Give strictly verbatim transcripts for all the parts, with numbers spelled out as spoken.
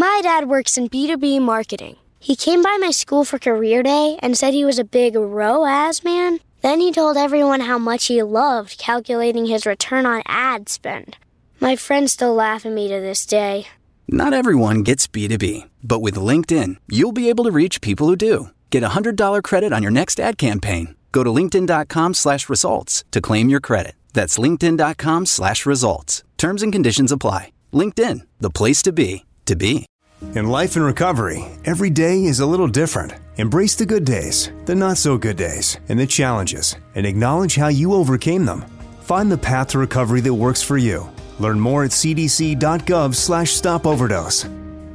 My dad works in B two B marketing. He came by my school for career day and said he was a big R O A S man. Then he told everyone how much he loved calculating his return on ad spend. My friends still laugh at me to this day. Not everyone gets B two B, but with LinkedIn, you'll be able to reach people who do. Get a one hundred dollars credit on your next ad campaign. Go to linkedin.com slash results to claim your credit. That's linkedin.com slash results. Terms and conditions apply. LinkedIn, the place to be, to be. In life and recovery, every day is a little different. Embrace the good days, the not so good days, and the challenges, and acknowledge how you overcame them. Find the path to recovery that works for you. Learn more at cdc.gov slash stop overdose.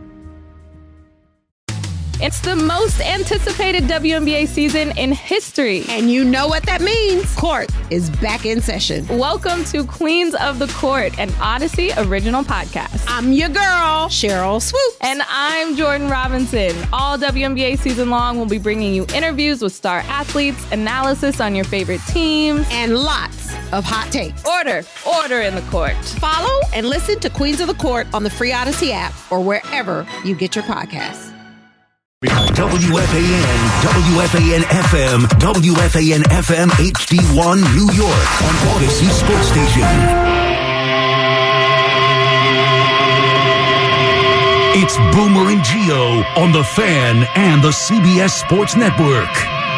It's the most anticipated W N B A season in history. And you know what that means. Court is back in session. Welcome to Queens of the Court, an Odyssey original podcast. I'm your girl, Cheryl Swoop. And I'm Jordan Robinson. All W N B A season long, we'll be bringing you interviews with star athletes, analysis on your favorite teams, and lots of hot takes. Order, order in the court. Follow and listen to Queens of the Court on the free Odyssey app or wherever you get your podcasts. W F A N, W F A N F M, W F A N F M H D one New York on Odyssey Sports Station. It's Boomer and Gio on The Fan and the C B S Sports Network.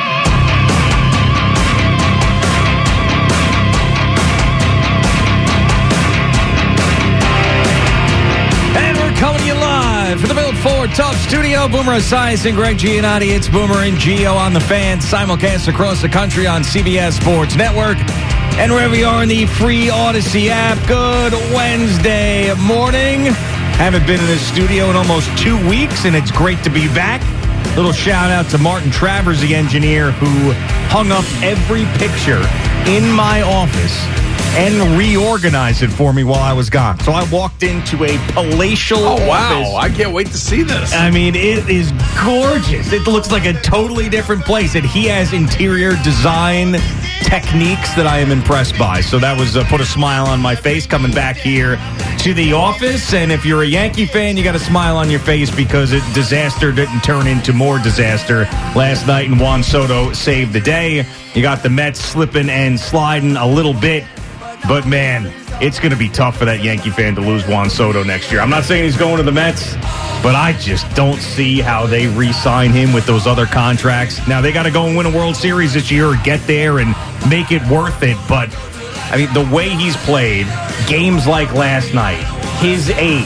Coming to you live from the Built Ford Tough Studio. Boomer Esiason and Greg Giannotti. It's Boomer and Gio on The Fan, simulcast across the country on C B S Sports Network and wherever you are in the free Odyssey app. Good Wednesday morning. Haven't been in the studio in almost two weeks, and it's great to be back. Little shout out to Martin Travers, the engineer, who hung up every picture in my office and reorganized it for me while I was gone. So I walked into a palatial Oh, wow. office. I can't wait to see this. I mean, it is gorgeous. It looks like a totally different place, and he has interior design techniques that I am impressed by. So that was uh, put a smile on my face coming back here to the office. And if you're a Yankee fan, you got a smile on your face because it disaster didn't turn into more disaster last night, and Juan Soto saved the day. You got the Mets slipping and sliding a little bit. But, man, it's going to be tough for that Yankee fan to lose Juan Soto next year. I'm not saying he's going to the Mets, but I just don't see how they re-sign him with those other contracts. Now, they got to go and win a World Series this year or get there and make it worth it. But, I mean, the way he's played, games like last night, his age,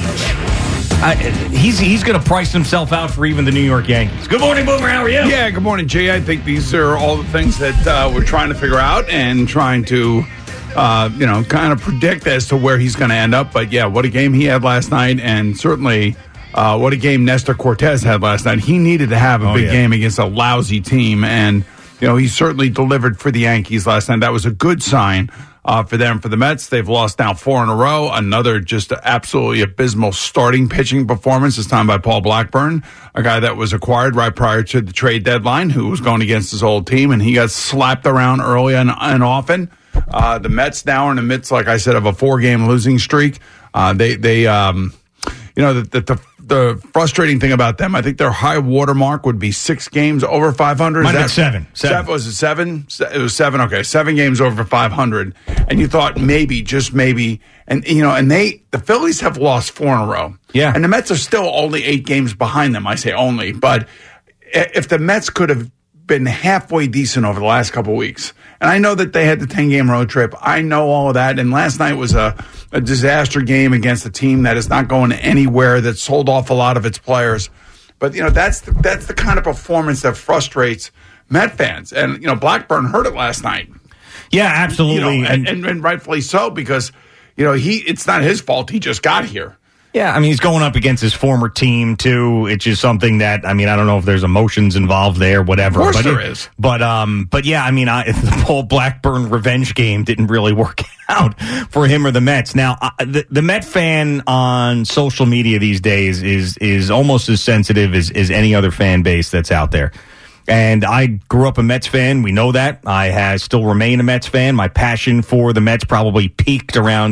I, he's he's going to price himself out for even the New York Yankees. Good morning, Boomer. How are you? Yeah, good morning, Jay. I think these are all the things that uh, we're trying to figure out and trying to... Uh, you know, kind of predict as to where he's going to end up. But, yeah, what a game he had last night, and certainly uh, what a game Nestor Cortez had last night. He needed to have a oh, big yeah. game against a lousy team, and, you know, he certainly delivered for the Yankees last night. That was a good sign uh, for them. For the Mets, they've lost now four in a row. Another just absolutely abysmal starting pitching performance, this time by Paul Blackburn, a guy that was acquired right prior to the trade deadline, who was going against his old team, and he got slapped around early and, and often. Uh, the Mets now are in the midst, like I said, of a four-game losing streak. Uh, they, they, um, you know, the, the, the the frustrating thing about them, I think their high water mark would be six games over five hundred. Might have been seven. Seven. seven. Was it seven? It was seven. Okay, seven games over five hundred. And you thought maybe, just maybe, and you know, and they, the Phillies have lost four in a row. Yeah. And the Mets are still only eight games behind them. I say only, but if the Mets could have been halfway decent over the last couple of weeks. And I know that they had the ten-game road trip. I know all of that. And last night was a, a disaster game against a team that is not going anywhere, that sold off a lot of its players. But, you know, that's the, that's the kind of performance that frustrates Met fans. And, you know, Blackburn heard it last night. Yeah, absolutely. You know, and, and, and rightfully so, because, you know, he it's not his fault. He just got here. Yeah, I mean, he's going up against his former team, too. It's just something that, I mean, I don't know if there's emotions involved there, whatever. Of course but there it, is. But, um, but yeah, I mean, I, the Paul Blackburn revenge game didn't really work out for him or the Mets. Now, uh, the, the Met fan on social media these days is is almost as sensitive as, as any other fan base that's out there. And I grew up a Mets fan. We know that. I has, still remain a Mets fan. My passion for the Mets probably peaked around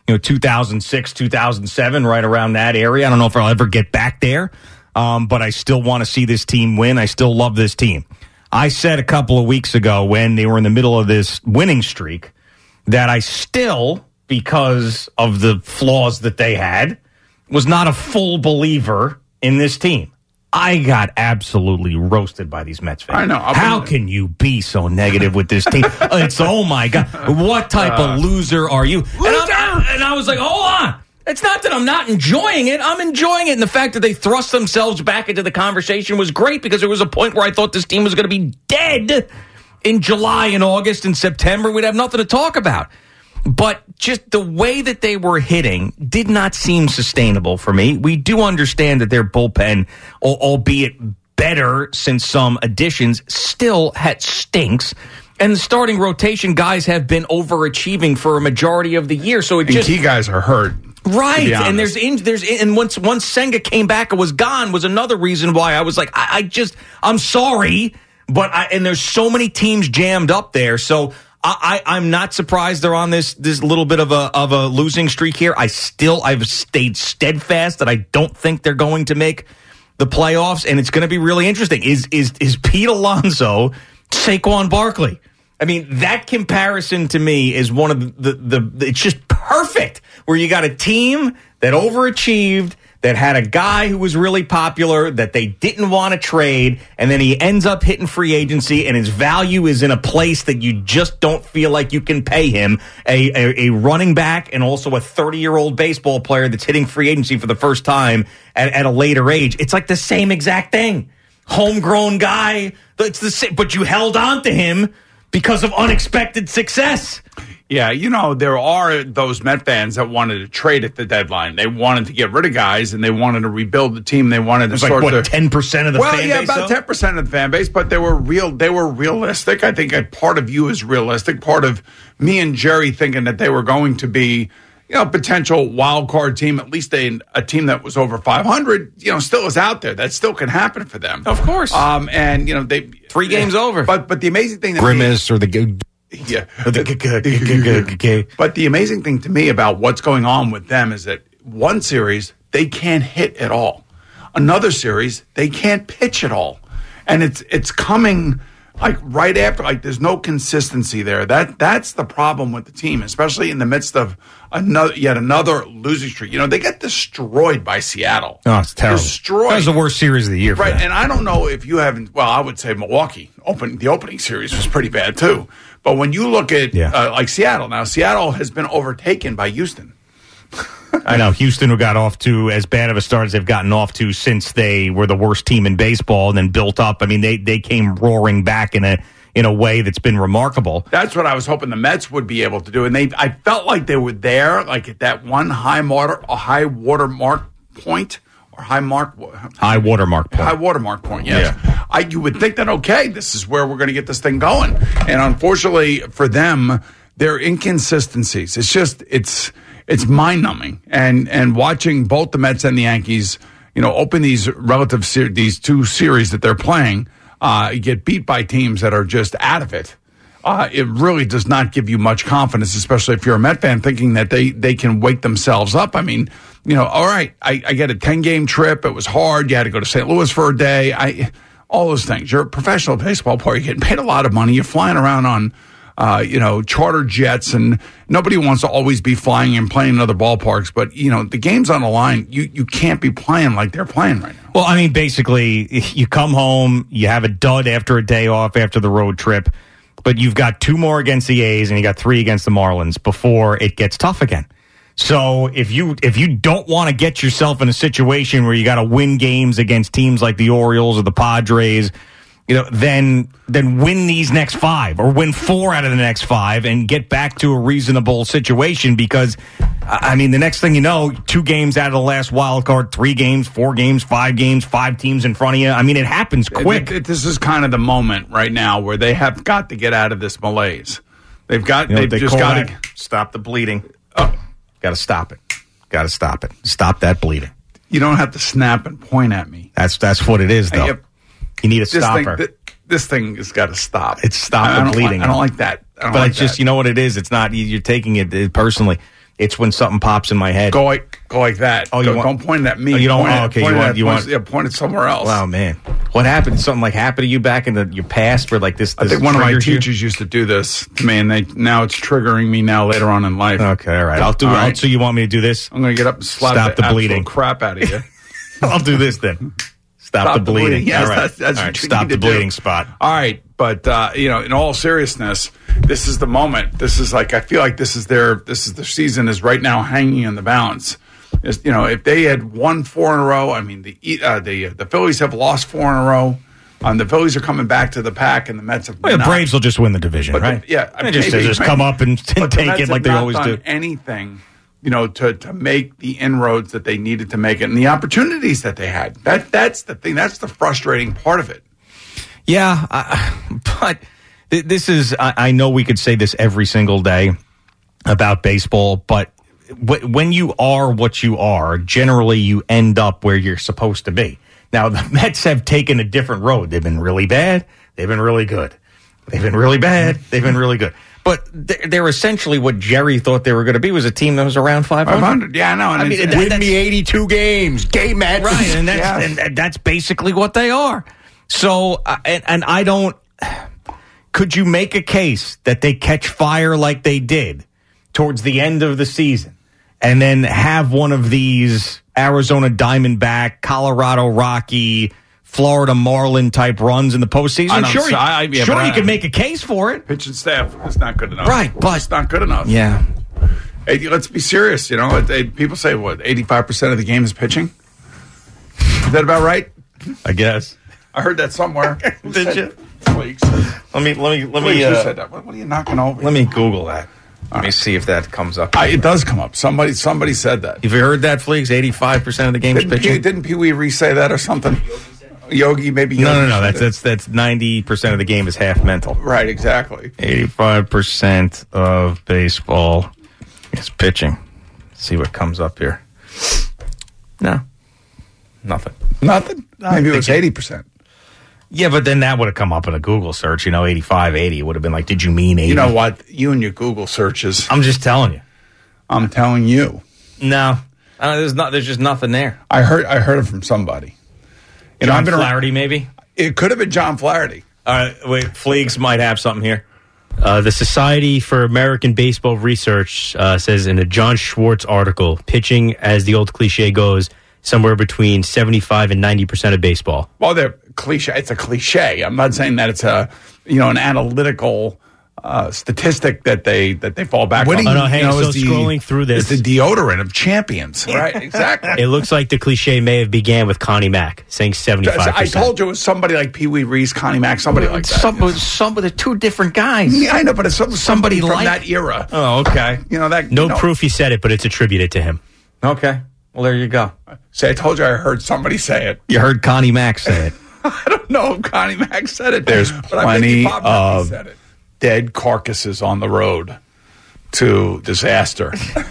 you know, two thousand six, two thousand seven, right around that area. I don't know if I'll ever get back there, um, but I still want to see this team win. I still love this team. I said a couple of weeks ago when they were in the middle of this winning streak that I still, because of the flaws that they had, was not a full believer in this team. I got absolutely roasted by these Mets fans. I know. I'll How can you be so negative with this team? It's, oh, my God. What type uh, of loser are you? Loser! And, I, and I was like, hold on. It's not that I'm not enjoying it. I'm enjoying it. And the fact that they thrust themselves back into the conversation was great because there was a point where I thought this team was going to be dead in July and August and September. We'd have nothing to talk about. But just the way that they were hitting did not seem sustainable for me. We do understand that their bullpen, albeit better since some additions, still had stinks. And the starting rotation guys have been overachieving for a majority of the year. So it and just key guys are hurt. Right. And there's in, there's and once once Senga came back and was gone was another reason why I was like, I, I just I'm sorry, but I, and there's so many teams jammed up there. So I, I, I'm not surprised they're on this this little bit of a of a losing streak here. I still I've stayed steadfast that I don't think they're going to make the playoffs, and it's going to be really interesting. Is is is Pete Alonso Saquon Barkley? I mean, that comparison to me is one of the, the the it's just perfect. Where you got a team that overachieved, that had a guy who was really popular that they didn't want to trade, and then he ends up hitting free agency, and his value is in a place that you just don't feel like you can pay him. A, a, a running back and also a thirty-year-old baseball player that's hitting free agency for the first time at, at a later age. It's like the same exact thing. Homegrown guy, it's the same, but you held on to him because of unexpected success. Yeah, you know, there are those Met fans that wanted to trade at the deadline. They wanted to get rid of guys, and they wanted to rebuild the team. They wanted to It's sort like, what, of ten percent of the well, fan yeah, base? about ten percent of the fan base, but they were real. They were realistic. I think a part of you is realistic. Part of me and Jerry thinking that they were going to be, you know, a potential wild card team, at least a, a team that was over five hundred, you know, still is out there. That still can happen for them. Of course. Um, and, you know, they Three games over. But but the amazing thing that Grimace me, or the... Yeah. The, but the amazing thing to me about what's going on with them is that one series, they can't hit at all. Another series, they can't pitch at all. And it's it's coming like right after, like there's no consistency there. That That's the problem with the team, especially in the midst of another yet another losing streak. You know, they get destroyed by Seattle. Oh, it's terrible. Destroyed. That was the worst series of the year for Right, them. and I don't know if you haven't, well, I would say Milwaukee. Open The opening series was pretty bad too. But when you look at Yeah. uh, like Seattle, now Seattle has been overtaken by Houston. I know. Houston, who got off to as bad of a start as they've gotten off to since they were the worst team in baseball and then built up. I mean, they, they came roaring back in a in a way that's been remarkable. That's what I was hoping the Mets would be able to do. And they, I felt like they were there, like at that one high water, a high water mark point. Or high mark, High watermark point. High watermark point, yes. Yeah. I, you would think that, okay, this is where we're going to get this thing going. And unfortunately for them, their inconsistencies, it's just, it's it's mind-numbing. And and watching both the Mets and the Yankees, you know, open these relative, ser- these two series that they're playing, uh, get beat by teams that are just out of it. Uh, it really does not give you much confidence, especially if you're a Met fan, thinking that they, they can wake themselves up. I mean, you know, all right, I, I get a ten-game trip. It was hard. You had to go to Saint Louis for a day. I, all those things. You're a professional baseball player. You're getting paid a lot of money. You're flying around on, uh, you know, charter jets, and nobody wants to always be flying and playing in other ballparks. But, you know, the game's on the line. You, you can't be playing like they're playing right now. Well, I mean, basically, you come home, you have a dud after a day off after the road trip, but you've got two more against the A's and you got three against the Marlins before it gets tough again. So if you if you don't want to get yourself in a situation where you got to win games against teams like the Orioles or the Padres, you know, then then win these next five or win four out of the next five and get back to a reasonable situation. Because I mean, the next thing you know, two games out of the last wild card, three games, four games, five games, five teams in front of you. I mean, it happens quick. It, it, this is kind of the moment right now where they have got to get out of this malaise. They've got You know, they've they just got to stop the bleeding. Oh. Got to stop it. Got to stop it. Stop that bleeding. You don't have to snap and point at me. That's that's what it is, though. Yep. You need a This stopper. thing, th- this thing has got to stop. It's stop I, the I don't bleeding. Like, I don't like that. I don't but like it's just, that. you know what it is? It's not, you're taking it personally. It's when something pops in my head. Go like go like that. Oh, you go, want, don't point at me. Oh, you don't. Point Oh, at, okay, point you at, want. You point, want. yeah, point it somewhere else. Wow, man, what happened? Something like happened to you back in the, your past, where like this? this I think one of my teachers you? used to do this to me, and they now it's triggering me now later on in life. Okay, all right. I'll do. All I'll, right. So you want me to do this? I'm going to get up and slap Stop the, the bleeding. absolute crap out of you. I'll do this then. Stop, Stop the the bleeding. bleeding. Yes, all right. that's- that's all what right. you Stop need the to do. bleeding spot. All right, but uh, you know, in all seriousness, this is the moment. This is like I feel like this is their this is their season is right now hanging in the balance. Is, you know, if they had won four in a row, I mean the uh, the the Phillies have lost four in a row. Um, the Phillies are coming back to the pack, and the Mets have Well, the not. Braves will just win the division, But the- right? yeah, they just, they maybe, just maybe. come up and, and But the take Mets it like have they not always done do. Anything, you know, to to make the inroads that they needed to make it, and the opportunities that they had. That that's the thing. That's the frustrating part of it. Yeah, I, but th- this is, I, I know we could say this every single day about baseball, but w- when you are what you are, generally you end up where you're supposed to be. Now, the Mets have taken a different road. They've been really bad. They've been really good. They've been really bad. They've been really good. But they're, they're essentially what Jerry thought they were going to be, was a team that was around five hundred. five hundred, yeah, I know. And I mean, it's- that- Win that's- me eighty-two games, game Mets. Right, and that's, Yes. and that's basically what they are. So, uh, and, and I don't, could you make a case that they catch fire like they did towards the end of the season and then have one of these Arizona Diamondback, Colorado Rocky, Florida Marlin type runs in the postseason? I don't- Sure, you, I- yeah, sure but you I- could make a case for it. Pitching staff is not good enough. Right, but- it's not good enough. Yeah. Hey, let's be serious. You know, they, people say what eighty-five percent of the game is pitching. Is that about right? I guess. I heard that somewhere. Who Did said- you? Flakes. Let me, let me, let Flakes, me, who uh, said that? What, what are you knocking over? let me Google that. Let me see if that comes up. I, it does come up. Somebody, somebody said that. Have you heard that, Fleeks? eighty-five percent of the game is Didn't Pee, pitching? didn't Pee Wee Reese say that or something? Yogi, maybe. No, Yogi no, no. said That's it. that's that's ninety percent of the game is half mental. right. Exactly. Eighty-five percent of baseball is pitching. Let's see what comes up here. No, nothing. Nothing. Maybe it was think it- eighty percent. Yeah, but then that would have come up in a Google search. You know, eighty-five, eighty. It would have been like, did you mean eighty? You know what? You and your Google searches. I'm just telling you. I'm telling you. No, uh, there's not. There's just nothing there. I heard. I heard it from somebody. You know, John I've been around- Flaherty, maybe. It could have been John Flaherty. All right, wait. Fleeks might have something here. Uh, the Society for American Baseball Research uh, says in a John Schwartz article, pitching, as the old cliche goes, somewhere between seventy-five and ninety percent of baseball. Well, they're cliche. It's a cliche. I'm not saying that it's a you know an analytical uh, statistic that they that they fall back What on. do you- Oh, no, hey, You know, so it's the- scrolling through this- it's the deodorant of champions. Right? Exactly. It looks like the cliche may have began with Connie Mack, saying seventy-five percent. I told you it was somebody like Pee Wee Reese, Connie Mack, somebody like that. Some, some of the two different guys. Yeah, I know, but it's some, somebody, Somebody from like- that era. Oh, okay. You know that. No you know, proof he said it, but it's attributed to him. Okay. Well, there you go. Say, I told you I heard somebody say it. You heard Connie Mack say it. I don't know if Connie Mack said it. There's but I bet you plenty Bob Murphy of said it. Dead carcasses on the road to disaster.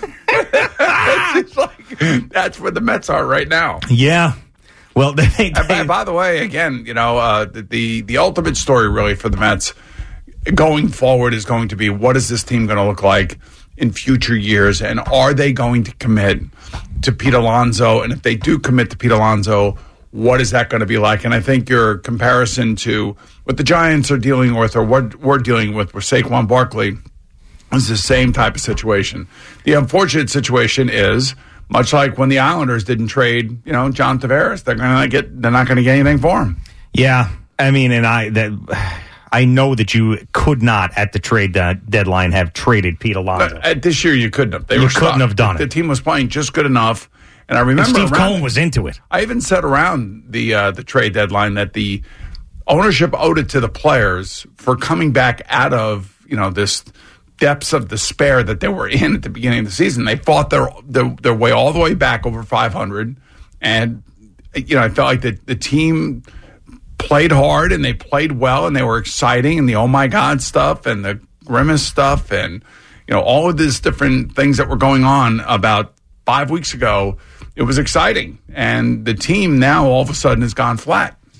It's like, that's where the Mets are right now. Yeah. Well, they, they, And by, by the way, again, you know, uh, the, the the ultimate story really for the Mets going forward is going to be what is this team going to look like in future years, and are they going to commit to Pete Alonso? And if they do commit to Pete Alonso, what is that going to be like? And I think your comparison to what the Giants are dealing with or what we're dealing with with Saquon Barkley is the same type of situation. The unfortunate situation is, much like when the Islanders didn't trade, you know, John Tavares, they're going to get, they're not going to get anything for him. Yeah, I mean, and I that I know that you could not at the trade uh, deadline have traded Pete Alonso. Uh, this year, you couldn't have. They You were couldn't stuck. have done the, it. The team was playing just good enough, and I And remember Steve around- Cohen was into it. I even said around the uh, the trade deadline that the ownership owed it to the players for coming back out of you know this depths of despair that they were in at the beginning of the season. They fought their their, their way all the way back over five hundred, and you know I felt like the the team played hard and they played well and they were exciting, and the oh my god stuff and the grimace stuff and you know all of these different things that were going on about five weeks ago. It was exciting, and the team now all of a sudden has gone flat.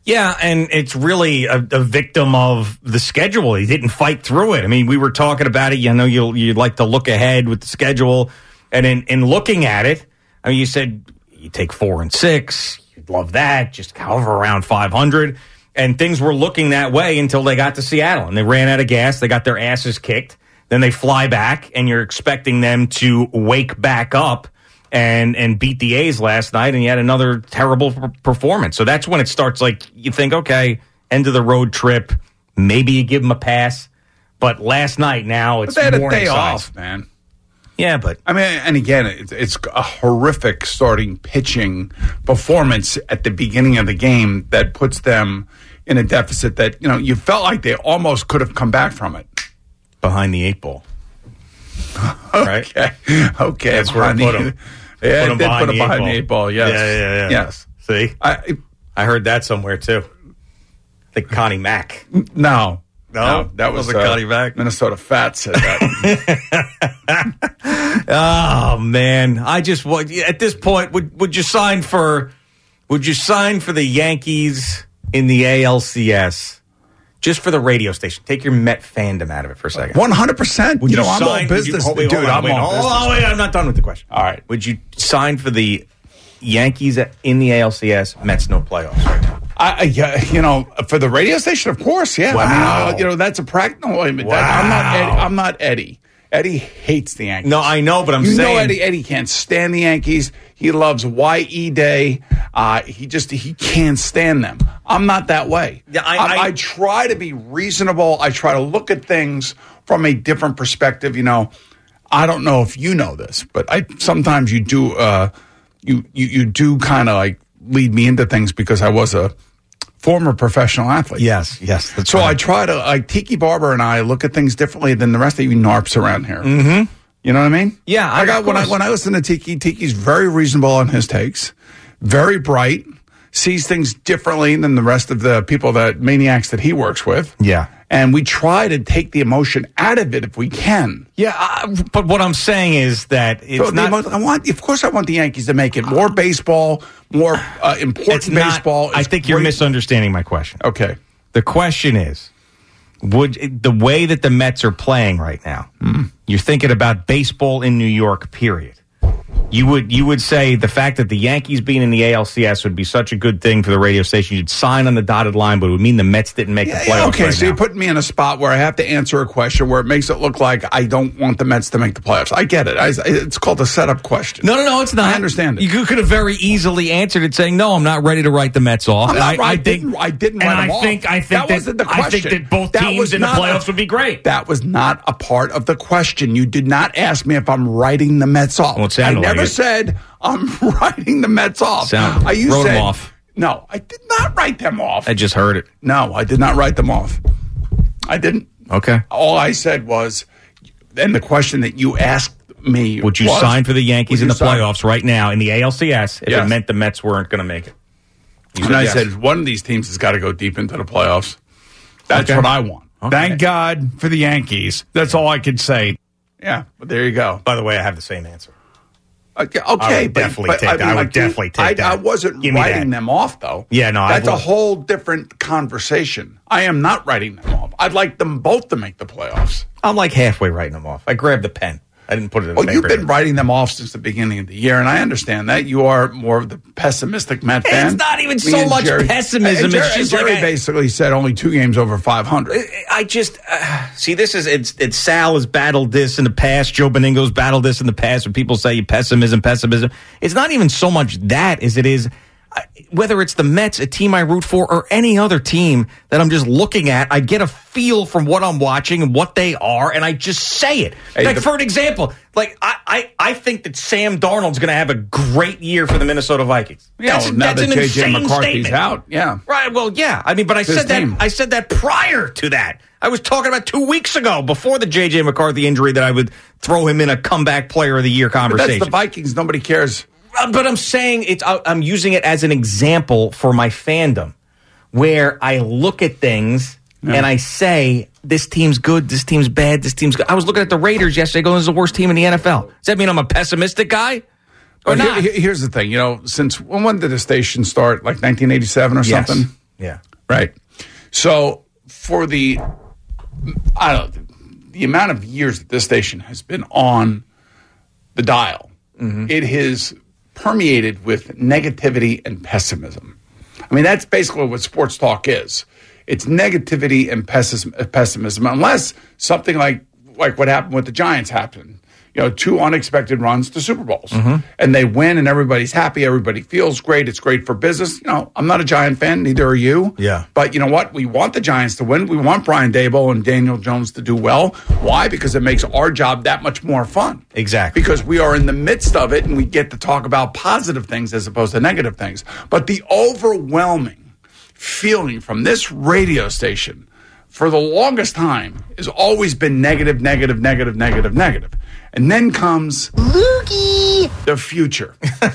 Yeah, and it's really a, a victim of the schedule. He didn't fight through it. I mean, we were talking about it. You know, you'll, you'd like to look ahead with the schedule. And in, in looking at it, I mean, you said you take four and six. You'd love that. Just hover around five hundred. And things were looking that way until they got to Seattle. And they ran out of gas. They got their asses kicked. Then they fly back, and you're expecting them to wake back up and and beat the A's last night, and you had another terrible p- performance. So that's when it starts, like, you think, okay, end of the road trip, maybe you give them a pass. But last night, now it's but they had a warning day signs. off, man. Yeah, but I mean, and again, it's, it's a horrific starting pitching performance at the beginning of the game that puts them in a deficit that, you know, you felt like they almost could have come back from it. Behind the eight ball. Right? Okay. Okay. That's where I put them. Yeah, put I did put them behind the eight ball, yes. Yeah, yeah, yeah. Yes. See? I, I heard that somewhere, too. I think Connie Mack. No. No? no that was Wasn't uh, Connie Mack? Minnesota Fat said that. Oh, man. I just, at this point, would would you sign for, would you sign for the Yankees in the A L C S? Just for the radio station. Take your Met fandom out of it for a second. one hundred percent. Would you you, know, I'm sign, all business. You, wait, dude, on, I'm wait, all oh, business. Oh, wait, I'm not done with the question. All right. Would you sign for the Yankees in the A L C S? Mets no playoffs right now. I, I, yeah, you know, for the radio station, of course, yeah. Wow. I mean, uh, you know, that's a practical. No, I mean, Wow. that, I'm not. Eddie, I'm not Eddie. Eddie hates the Yankees. No, I know, but I'm you saying know Eddie. Eddie can't stand the Yankees. He loves Y E Day. Uh, he just he can't stand them. I'm not that way. Yeah, I, I, I, I try to be reasonable. I try to look at things from a different perspective. You know, I don't know if you know this, but I sometimes you do. Uh, you you you do kind of like lead me into things because I was a former professional athlete. Yes, yes. That's so right. I try to, like, Tiki Barber and I look at things differently than the rest of you narps around here. Mm-hmm. You know what I mean? Yeah. I got when I when I listen to Tiki, Tiki's very reasonable on his takes, very bright, sees things differently than the rest of the people that maniacs that he works with. Yeah. And we try to take the emotion out of it if we can. Yeah, I, but what I'm saying is that it's So the not. emo- I want, of course, I want the Yankees to make it more baseball, more uh, important It's not- baseball. I It's think you're great. misunderstanding my question. Okay. The question is, would the way that the Mets are playing right now, Mm. you're thinking about baseball in New York, period. You would you would say the fact that the Yankees being in the A L C S would be such a good thing for the radio station. You'd sign on the dotted line, but it would mean the Mets didn't make Yeah, the yeah, playoffs. okay, right so now. you're putting me in a spot where I have to answer a question where it makes it look like I don't want the Mets to make the playoffs. I get it. I, it's called a setup question. No, no, no, it's not. I understand it. You could have very easily answered it saying, "No, I'm not ready to write the Mets off." I'm not And I, right. I I think didn't, I didn't and write them I off. think I think that, that, wasn't the I question. think that both That teams was in the not playoffs a- would be great. That was not a part of the question. You did not ask me if I'm writing the Mets off. Well, it I sounded never like it. said I'm writing the Mets off. Sound- I you wrote 'em said, off. No, I did not write them off. I just heard it. No, I did not write them off. I didn't. Okay. All I said was, and the question that you asked me Would you was, sign for the Yankees would in you the sign- playoffs right now in the A L C S if Yes. it meant the Mets weren't going to make it? You And I yes. said, one of these teams has got to go deep into the playoffs. That's Okay. what I want. Okay. Thank God for the Yankees. That's all I could say. Yeah, but there you go. By the way, I have the same answer. Okay, I okay would but, definitely but, take I, that. mean, I would like, you- definitely take I, that. I wasn't Give me writing that. them off, though. Yeah, no, I that's a will- whole different conversation. I am not writing them off. I'd like them both to make the playoffs. I'm like halfway writing them off. I grabbed the pen. I didn't put it in Well, paper. you've been writing them off since the beginning of the year, and I understand that. You are more of the pessimistic Met fan. It's not even Me so and much Jerry- pessimism. and Jerry, It's just and Jerry like I- basically said only two games over five hundred. I just uh, see this is it's, it's Sal has battled this in the past. Joe Beningo's battled this in the past. When people say pessimism, pessimism, it's not even so much that as it is uh, whether it's the Mets, a team I root for, or any other team that I'm just looking at. I get a feel from what I'm watching and what they are, and I just say it. Hey, like the- for an example, like I, I, I think that Sam Darnold's going to have a great year for the Minnesota Vikings. Yeah, that's well, now that's that an J J insane McCarthy's statement. out, yeah. Right. Well, yeah. I mean, but I His said team. that. I said that prior to that. I was talking about two weeks ago, before the J J McCarthy injury, that I would throw him in a comeback player of the year But conversation. that's the Vikings. Nobody cares. Uh, but I'm saying it's. I- I'm using it as an example for my fandom, where I look at things and I say, this team's good, this team's bad, this team's good. I was looking at the Raiders yesterday going, this is the worst team in the N F L. Does that mean I'm a pessimistic guy? Or But not? here- here's the thing. You know, since when, when did the station start? Like nineteen eighty-seven or Yes. something? Yeah. Right. So for the, I don't know, the amount of years that this station has been on the dial, mm-hmm. it has permeated with negativity and pessimism. I mean, that's basically what sports talk is. It's negativity and pessimism, unless something like, like what happened with the Giants happened. You know, two unexpected runs to Super Bowls. Mm-hmm. And they win and everybody's happy. Everybody feels great. It's great for business. You know, I'm not a Giant fan. Neither are you. Yeah. But you know what? We want the Giants to win. We want Brian Daboll and Daniel Jones to do well. Why? Because it makes our job that much more fun. Exactly. Because we are in the midst of it and we get to talk about positive things as opposed to negative things. But the overwhelming feeling from this radio station for the longest time has always been negative, negative, negative, negative, negative. And then comes Lukey, the future.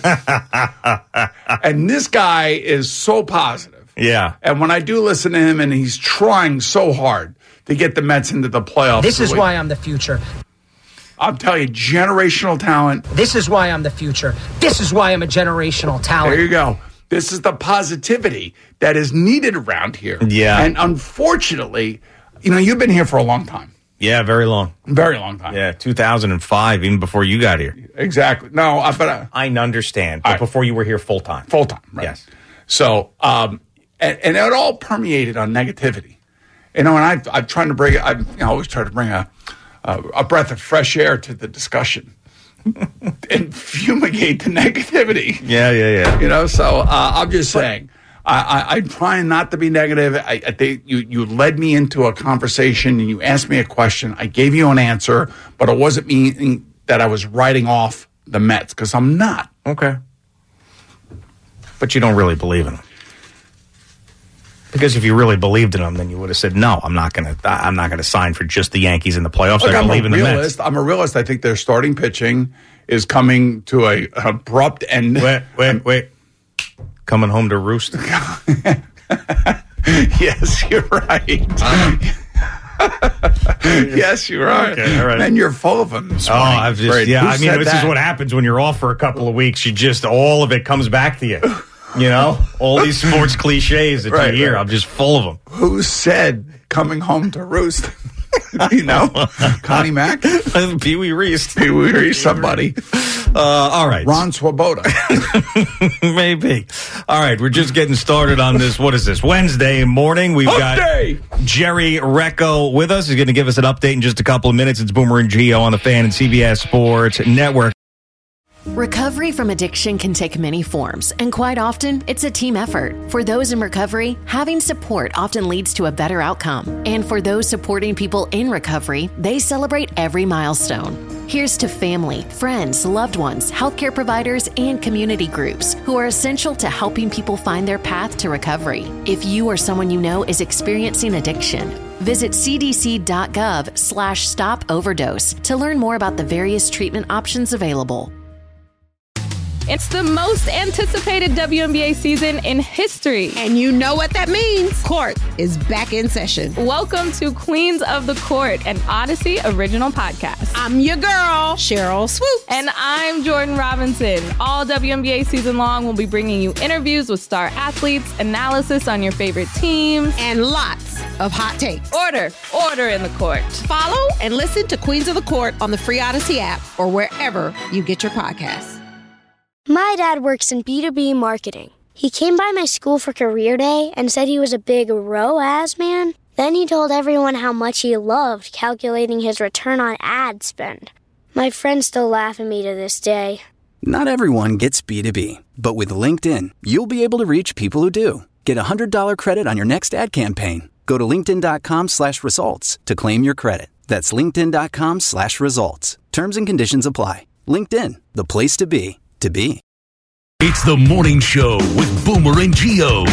And this guy is so positive. Yeah. And when I do listen to him, and he's trying so hard to get the Mets into the playoffs. This is why I'm the future. I'm telling you, generational talent. This is why I'm the future. This is why I'm a generational talent. There you go. This is the positivity that is needed around here. Yeah. And unfortunately, you know, you've been here for a long time. Yeah, very long. Very long time. Yeah, two thousand five, even before you got here. Exactly. No, I, but I, I understand, but right. before you were here full time. Full time, right. Yes. So, um, and, and it all permeated on negativity. You know, and I, I'm trying to bring, I you know, always try to bring a, a, a breath of fresh air to the discussion and fumigate the negativity. Yeah, yeah, yeah. You know, so uh, I'm just saying. I, I, I'm trying not to be negative. I, I think you, you led me into a conversation and you asked me a question. I gave you an answer, but it wasn't meaning that I was writing off the Mets because I'm not. Okay. But you don't really believe in them. Because if you really believed in them, then you would have said, "No, I'm not going to. I'm not going to sign for just the Yankees in the playoffs. Look, I I'm believe a in the realist. Mets." I'm a realist. I think their starting pitching is coming to a, an abrupt end. Wait, wait, wait. Coming home to roost. Yes, you're right. Uh, yes, you're right. Okay, all right. And you're full of them. Oh, I've just Great. yeah. Who I mean, said this that? is what happens when you're off for a couple of weeks. You just all of it comes back to you. You know, all these sports cliches that Right, you hear. right. I'm just full of them. Who said coming home to roost? You know, Connie Mack, Pee Wee Reese, Pee Wee Reese, somebody. Uh, all right, Ron Swoboda. Maybe. All right, we're just getting started on this. What is this? Wednesday morning. We've Upday! got Jerry Recco with us. He's going to give us an update in just a couple of minutes. It's Boomer and Gio on the Fan and C B S Sports Network. Recovery from addiction can take many forms, and quite often, it's a team effort. For those in recovery, having support often leads to a better outcome. And for those supporting people in recovery, they celebrate every milestone. Here's to family, friends, loved ones, healthcare providers, and community groups who are essential to helping people find their path to recovery. If you or someone you know is experiencing addiction, visit cdc.gov slash stop overdose to learn more about the various treatment options available. It's the most anticipated W N B A season in history. And you know what that means. Court is back in session. Welcome to Queens of the Court, an Odyssey original podcast. I'm your girl, Cheryl Swoops. And I'm Jordan Robinson. All W N B A season long, we'll be bringing you interviews with star athletes, analysis on your favorite teams, and lots of hot takes. Order, order in the court. Follow and listen to Queens of the Court on the free Odyssey app or wherever you get your podcasts. My dad works in B two B marketing. He came by my school for career day and said he was a big R O A S man. Then he told everyone how much he loved calculating his return on ad spend. My friends still laugh at me to this day. Not everyone gets B two B, but with LinkedIn, you'll be able to reach people who do. Get a one hundred dollars credit on your next ad campaign. Go to linkedin.com slash results to claim your credit. That's linkedin.com slash results. Terms and conditions apply. LinkedIn, the place to be. To be. It's the morning show with Boomer and Gio.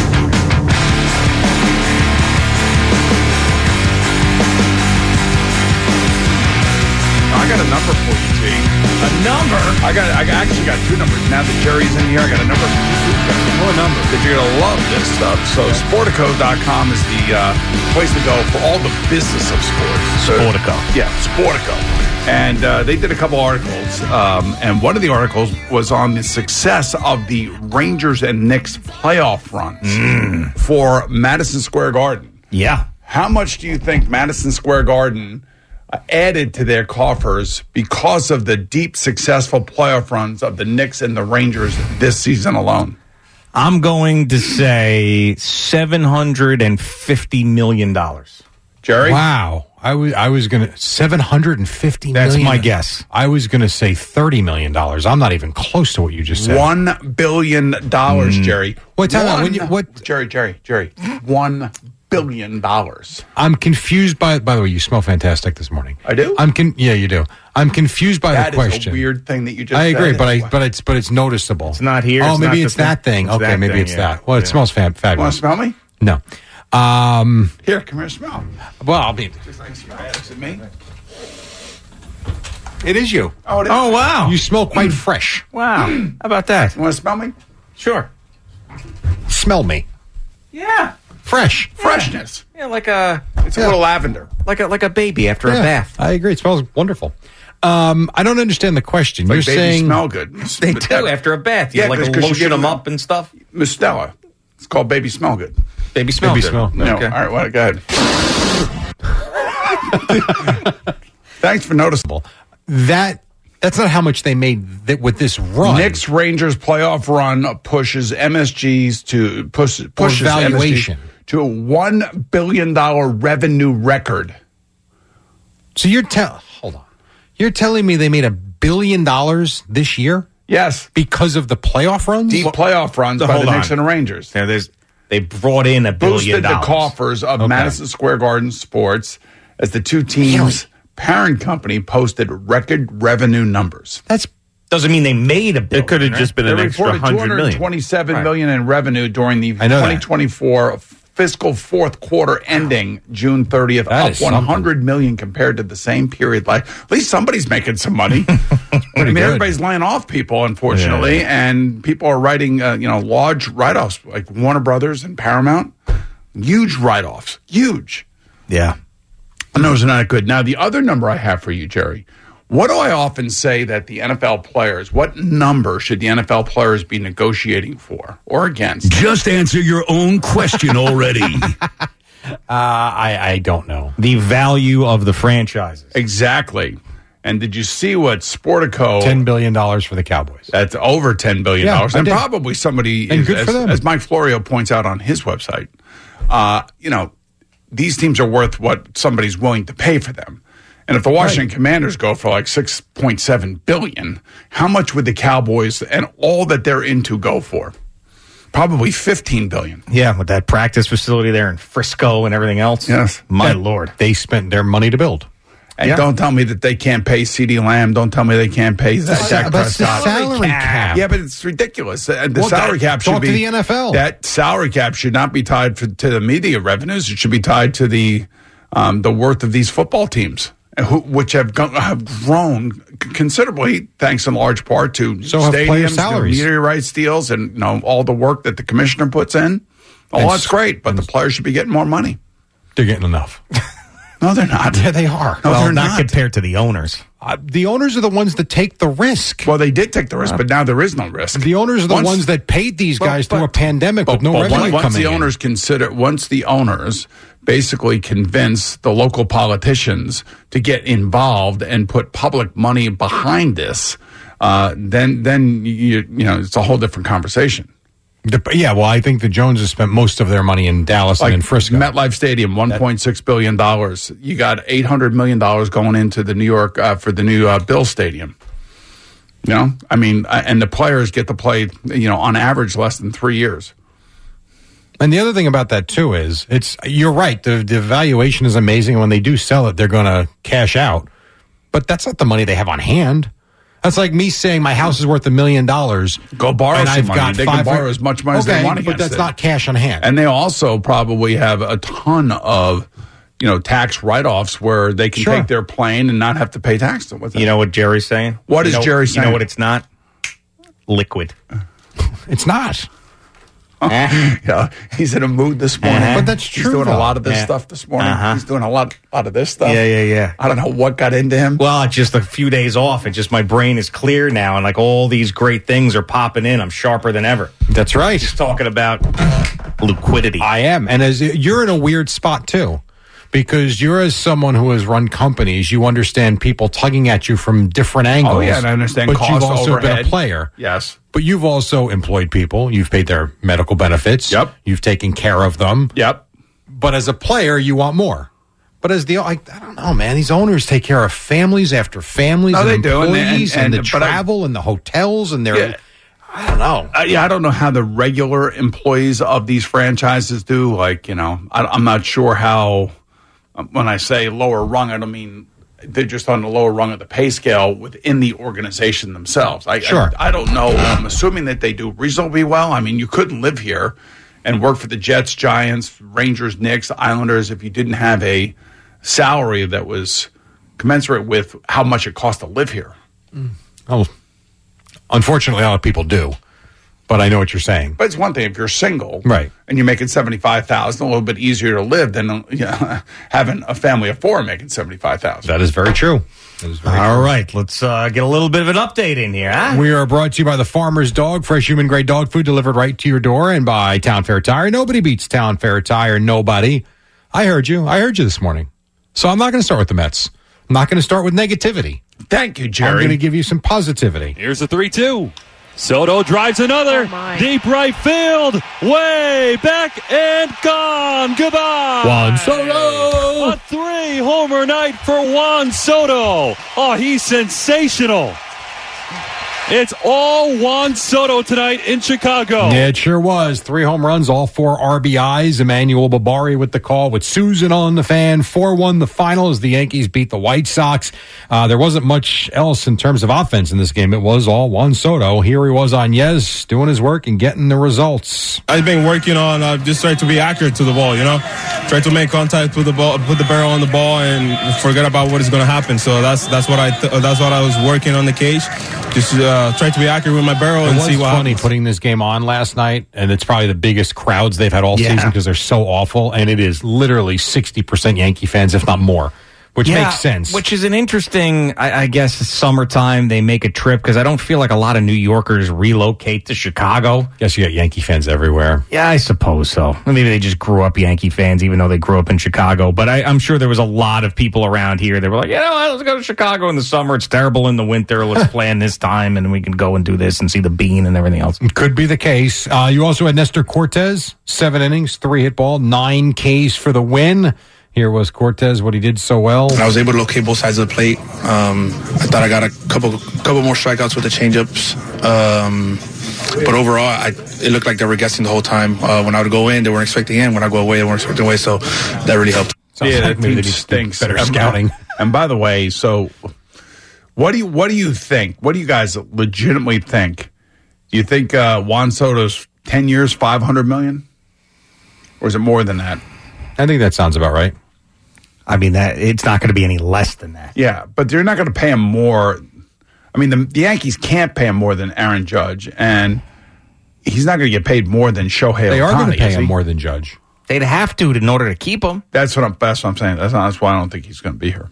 I got a number for you, T. A number? I got. I actually got two numbers. Now that Jerry's in here, I got a number for you. What number? That you're gonna love this stuff. So Sportico dot com is the uh, place to go for all the business of sports. So, Sportico. Yeah, Sportico. And uh, they did a couple articles, um, and one of the articles was on the success of the Rangers and Knicks playoff runs. Mm. mm. for Madison Square Garden. Yeah. How much do you think Madison Square Garden uh, added to their coffers because of the deep, successful playoff runs of the Knicks and the Rangers this season alone? I'm going to say seven hundred fifty million dollars. Jerry? Wow. I was I was going to seven hundred fifty million. That's my guess. I was going to say thirty million dollars. I'm not even close to what you just said. one billion dollars, mm. Jerry. What time One, when you, what Jerry, Jerry, Jerry. one billion dollars. I'm confused by by the way, you smell fantastic this morning. I do? I'm con- yeah, you do. I'm confused by that the question. That is a weird thing that you just I agree, said. but I but it's but it's noticeable. It's not here. Oh, it's maybe not it's that thing. It's okay, that maybe thing, it's yeah. that. Well, it yeah. smells fab- fabulous. Want to smell me? No. Um, Here, come here, smell. Well, I'll be. Just like is it me? It is you. Oh, it is. Oh, wow. You smell quite fresh. Wow. How about that? You want to smell me? Sure. Smell me. Yeah. Fresh. Freshness. Yeah, like a It's Yeah. a little lavender. like a like a baby after Yeah, a bath. I agree. It smells wonderful. Um, I don't understand the question. Like You're babies saying smell good. They But do that- after a bath. You Yeah, like because you lotion give them them- up and stuff. Miss Stella. It's called baby smell good. Baby smell. Baby good. smell. No, Okay. all right, well, go ahead. Thanks for noticing. that that's not how much they made th- with this run. Knicks Rangers playoff run pushes M S G's to push, pushes valuation. M S G to a one billion dollar revenue record. So you're tell hold on. You're telling me they made a billion dollars this year Yes, because of the playoff runs? deep playoff runs so by hold the on. Knicks and the Rangers. Now, there's they brought in a billion Boosted the dollars. coffers of Okay. Madison Square Garden Sports as the two teams' Really? parent company posted record revenue numbers. That's Doesn't mean they made a billion. It could have right? just been They an extra reported hundred two hundred million. twenty-seven million in revenue during the I know that. twenty twenty-four fiscal fourth quarter ending June thirtieth, That up is one something. hundred million compared to the same period. Like at least somebody's making some money. I mean, good. everybody's laying off people, unfortunately, Yeah. and people are writing, uh, you know, large write-offs like Warner Brothers and Paramount. Huge write-offs, huge. Yeah. And those are not good. Now, the other number I have for you, Jerry, what do I often say that the N F L players, what number should the N F L players be negotiating for or against? Just answer your own question already. uh, I I don't know. The value of the franchises. Exactly. And did you see what Sportico... ten billion dollars for the Cowboys. That's over ten billion dollars. Yeah, I and did. probably somebody, And is, good for as, them. as Mike Florio points out on his website, uh, you know, these teams are worth what somebody's willing to pay for them. And if the Washington Right. Commanders go for like six point seven billion dollars, how much would the Cowboys and all that they're into go for? Probably fifteen billion dollars. Yeah, with that practice facility there in Frisco and everything else. Yes. My Yeah. Lord. They spent their money to build. And Yeah. don't tell me that they can't pay CeeDee Lamb. Don't tell me they can't pay Zach Dak But it's the Prescott. salary cap. Yeah, but it's ridiculous. Uh, The Well, salary that- cap should talk be to the N F L. That salary cap should not be tied for, to the media revenues. It should be tied to the um, the worth of these football teams, who, which have go, have grown considerably, thanks in large part to So have player stadiums, to salaries. media rights deals, and you know all the work that the commissioner puts in. All And that's s- great, but the players should be getting more money. They're getting enough. No, they're not. Yeah, they are. No, well, they're not, not. compared to the owners. Uh, the owners are the ones that take the risk. Well, they did take the risk, but now there is no risk. The owners are the Once- ones that paid these But- guys through but- a pandemic with no But revenue once, once coming the in. owners consider, once the owners basically convince the local politicians to get involved and put public money behind this, uh, then then you you know it's a whole different conversation. The- yeah, well, I think the Joneses spent most of their money in Dallas Like and in Frisco. MetLife Stadium, one point six billion dollars. You got eight hundred million dollars going into the New York uh, for the new uh, Bill Stadium. You know, I mean, uh, and the players get to play, you know, on average less than three years. And the other thing about that too is it's you're right. The, the valuation is amazing. When they do sell it, they're going to cash out. But that's not the money they have on hand. That's like me saying my house is worth a million dollars. Go borrow and some I've money. got They five can borrow as much money as okay, they want but against that's it. not cash on hand. And they also probably have a ton of, you know, tax write-offs where they can Sure. take their plane and not have to pay tax with it. You know what Jerry's saying? What you is know, Jerry You saying? know what it's not? Liquid. It's not. Yeah, he's in a mood this morning. Uh-huh. But that's true, He's doing though. a lot of this Yeah. stuff this morning. Uh-huh. He's doing a lot, lot of this stuff. Yeah, yeah, yeah. I don't know what got into him. Well, just a few days off, and just my brain is clear now, and like all these great things are popping in. I'm sharper than ever. That's right. Just talking about liquidity. I am. And as you're in a weird spot, too. Because you're as someone who has run companies, you understand people tugging at you from different angles. Oh, yeah, and I understand But cost, you've also been overhead. a player. Yes. But you've also employed people. You've paid their medical benefits. Yep. You've taken care of them. Yep. But as a player, you want more. But as the, I, I don't know, man. These owners take care of families after families No, and they do, and- employees and, and- the and- but I- travel and the hotels and their. Yeah. I don't know. Uh, yeah, I don't know how the regular employees of these franchises do. Like, you know, I, I'm not sure how. um, When I say lower rung, I don't mean they're just on the lower rung of the pay scale within the organization themselves. I, Sure. I, I don't know. I'm assuming that they do reasonably well. I mean, you couldn't live here and work for the Jets, Giants, Rangers, Knicks, Islanders if you didn't have a salary that was commensurate with how much it costs to live here. Oh, unfortunately, a lot of people do. But I know what you're saying. But it's one thing if you're single, Right. and you're making seventy-five thousand, a little bit easier to live than you know, having a family of four making seventy-five thousand. That is very true. That is very All true. right, let's uh, get a little bit of an update in here, huh? We are brought to you by the Farmer's Dog, fresh human grade dog food delivered right to your door, and by Town Fair Tire. Nobody beats Town Fair Tire. Nobody. I heard you. I heard you this morning. So I'm not going to start with the Mets. I'm not going to start with negativity. Thank you, I'm Jerry. going to give you some positivity. Here's a three two. Soto drives another. Oh, Deep right field. Way back and gone. Goodbye. Juan Soto. A three homer night for Juan Soto. Oh, he's sensational. It's all Juan Soto tonight in Chicago. Yeah, it sure was. Three home runs, all four R B Is. Emmanuel Barbari with the call with Susan on the fan. four one the final as the Yankees beat the White Sox. Uh, there wasn't much else in terms of offense in this game. It was all Juan Soto. Here he was on Yes, doing his work and getting the results. I've been working on uh, just trying to be accurate to the ball, you know, try to make contact with the ball, put the barrel on the ball, and forget about what is going to happen. So that's that's what I th- that's what I was working on the cage. Just uh, try to be accurate with my barrel It and was see what funny happens. putting this game on last night, and it's probably the biggest crowds they've had all Yeah. season because they're so awful, and it is literally sixty percent Yankee fans, if not more, which Yeah, makes sense. Which is an interesting, I, I guess, summertime they make a trip because I don't feel like a lot of New Yorkers relocate to Chicago. Guess you got Yankee fans everywhere. Yeah, I suppose so. Maybe they just grew up Yankee fans, even though they grew up in Chicago. But I, I'm sure there was a lot of people around here that were like, you know what, let's go to Chicago in the summer. It's terrible in the winter. Let's plan this time, and we can go and do this and see the Bean and everything else. Could be the case. Uh, you also had Nestor Cortez, seven innings, three hit ball, nine Ks for the win. Here was Cortez, what he did so well. I was able to locate both sides of the plate. Um, I thought I got a couple couple more strikeouts with the changeups. Um, but overall, I, it looked like they were guessing the whole time. Uh, when I would go in, they weren't expecting in. When I go away, they weren't expecting away. So that really helped. Sounds yeah, like that maybe team they need stinks. better And- scouting. And by the way, so what do you what do you think? What do you guys legitimately think? Do you think uh, Juan Soto's ten years, five hundred million, or is it more than that? I think that sounds about right. I mean, that it's not going to be any less than that. Yeah, but they're not going to pay him more. I mean, the, the Yankees can't pay him more than Aaron Judge, and he's not going to get paid more than Shohei They Ohtani. are going to pay is him he? more than Judge. They'd have to in order to keep him. That's what I'm. That's what I'm saying. That's, not, that's why I don't think he's going to be here.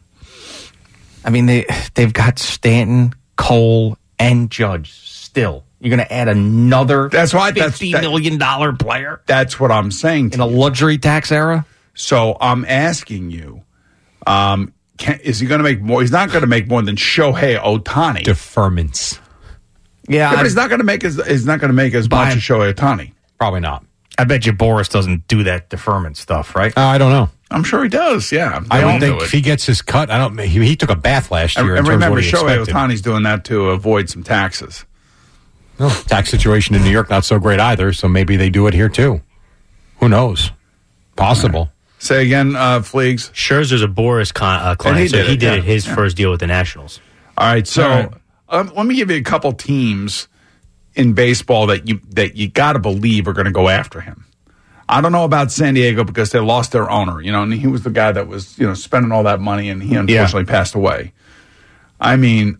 I mean, they they've got Stanton, Cole, and Judge still. You're going to add another That's why that's fifty that- million dollar player That's what I'm saying. To in a you. luxury tax era. So I'm asking you, um, can, is he going to make more? He's not going to make more than Shohei Ohtani. Deferments. Yeah, Yeah, but I, he's not going to make as he's not going to make as By- much as Shohei Ohtani. Probably not. I bet you Boris doesn't do that deferment stuff, right? Uh, I don't know. I'm sure he does. Yeah, I They all don't do think it. if he gets his cut, I don't. He, he took a bath last And, year. and in terms remember, of what he Shohei expected. Ohtani's doing that to avoid some taxes. Well, tax situation in New York not so great either. So maybe they do it here too. Who knows? Possible. Say again, uh, Fleegs. Scherzer's a Boris con- uh, client, he so did he it, did yeah. it his Yeah. first deal with the Nationals. All right, so All right. Um, let me give you a couple teams in baseball that you that you got to believe are going to go after him. I don't know about San Diego because they lost their owner, you know, and he was the guy that was, you know, spending all that money, and he unfortunately passed away. I mean,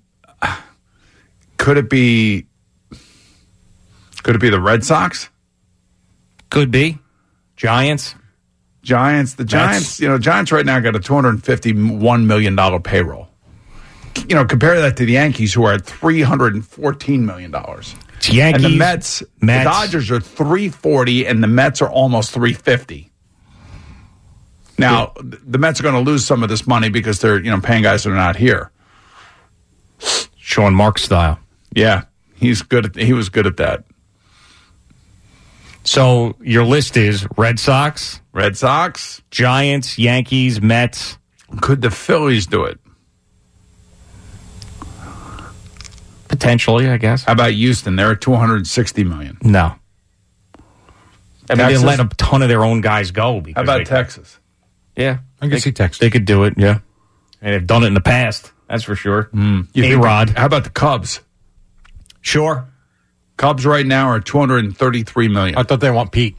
could it be? Could it be the Red Sox? Could be. Giants. Giants. The Giants, you know, Giants right now got a two hundred fifty-one million dollars payroll. You know, compare that to the Yankees, who are at three hundred fourteen million dollars. It's Yankees. And the Mets, Mets, the Dodgers are three hundred forty, and the Mets are almost three hundred fifty. Now, yeah. the Mets are going to lose some of this money because they're, you know, paying guys that are not here. Sean Mark style. Yeah, he's good at, he was good at that. So your list is Red Sox, Red Sox, Giants, Yankees, Mets. Could the Phillies do it? Potentially, I guess. How about Houston? They're at two hundred sixty million dollars. No. I mean, they let a ton of their own guys go. How about they, Texas? Yeah. I can they, see Texas. They could do it, yeah. And they've done it in the past. That's for sure. Mm. A-Rod. How about the Cubs? Sure. Cubs right now are two hundred thirty-three million dollars. I thought they want Pete.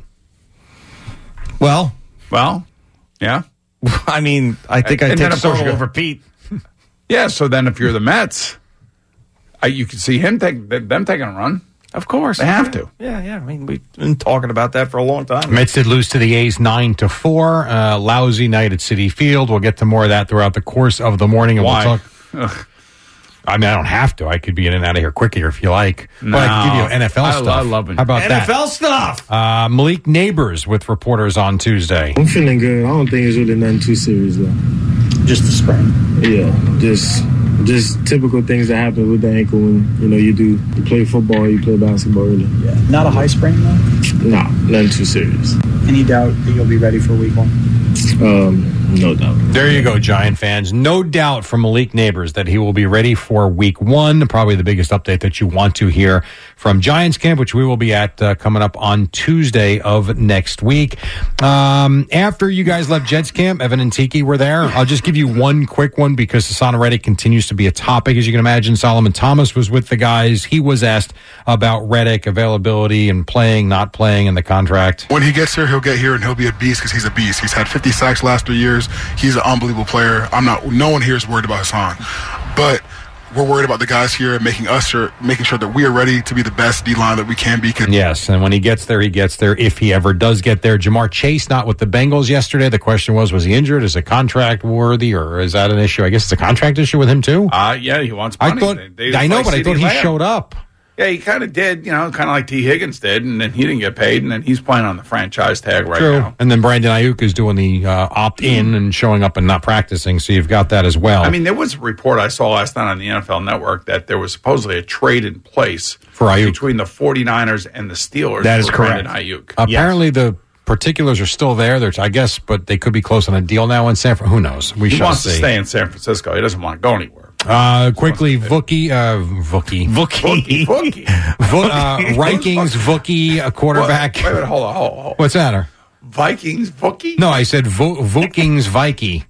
Well. Well, yeah. I mean, I think I'd take Soto over Pete. Yeah, so then if you're the Mets, I, you can see him take, them taking a run. Of course. They have yeah. to. Yeah, yeah. I mean, we've been talking about that for a long time. Mets did lose to the A's nine to four. Uh, lousy night at Citi Field. We'll get to more of that throughout the course of the morning. And Why? We'll talk. Ugh. I mean, I don't have to. I could be in and out of here quicker if you like. No. But I can give you N F L I, stuff. I love it. How about N that? F L stuff. Uh, Malik Neighbors with reporters on Tuesday. I'm feeling good. I don't think it's really nothing too serious, though. Just the sprain? Yeah, just just typical things that happen with the ankle when, you know, you do you play football, you play basketball, really. Yeah. Not a high sprain, though? No, nothing too serious. Any doubt that you'll be ready for week one? Um, no doubt. There you go, Giant fans. No doubt from Malik Neighbors that he will be ready for week one. Probably the biggest update that you want to hear from Giants camp, which we will be at uh, coming up on Tuesday of next week. Um, after you guys left Jets camp, Evan and Tiki were there. I'll just give you one quick one because Hassan Reddick continues to be a topic, as you can imagine. Solomon Thomas was with the guys. He was asked about Reddick availability and playing, not playing, and the contract. When he gets here, he'll get here and he'll be a beast because he's a beast. He's had fifty sacks last three years. He's an unbelievable player. I'm not. No one here is worried about Hassan, but we're worried about the guys here making us sure, making sure that we are ready to be the best D line that we can be. Yes, and when he gets there, he gets there. If he ever does get there, Jamar Chase not with the Bengals yesterday. The question was, was he injured? Is it contract worthy, or is that an issue? I guess it's a contract issue with him too. Uh yeah, he wants money. I thought. They, they I know, like but I thought he Lamb. showed up. Yeah, he kind of did, you know, kind of like T. Higgins did, and then he didn't get paid, and then he's playing on the franchise tag right True. now. And then Brandon Ayuk is doing the uh, opt-in and showing up and not practicing, so you've got that as well. I mean, there was a report I saw last night on the N F L Network that there was supposedly a trade in place for Ayuk between the 49ers and the Steelers. That is for correct. Brandon Ayuk. Apparently, yes. the particulars are still there. There's, I guess, but they could be close on a deal now in San Francisco. Who knows? We he shall wants see. to stay in San Francisco. He doesn't want to go anywhere. Uh, quickly, Vookie, uh, Vookie, Vookie, Vookie, Vo- uh, Vikings, Vookie, a quarterback. Wait, wait, wait, hold on, hold on. Hold on. What's that? Vikings, Vookie? No, I said Vo- Vikings, Viking.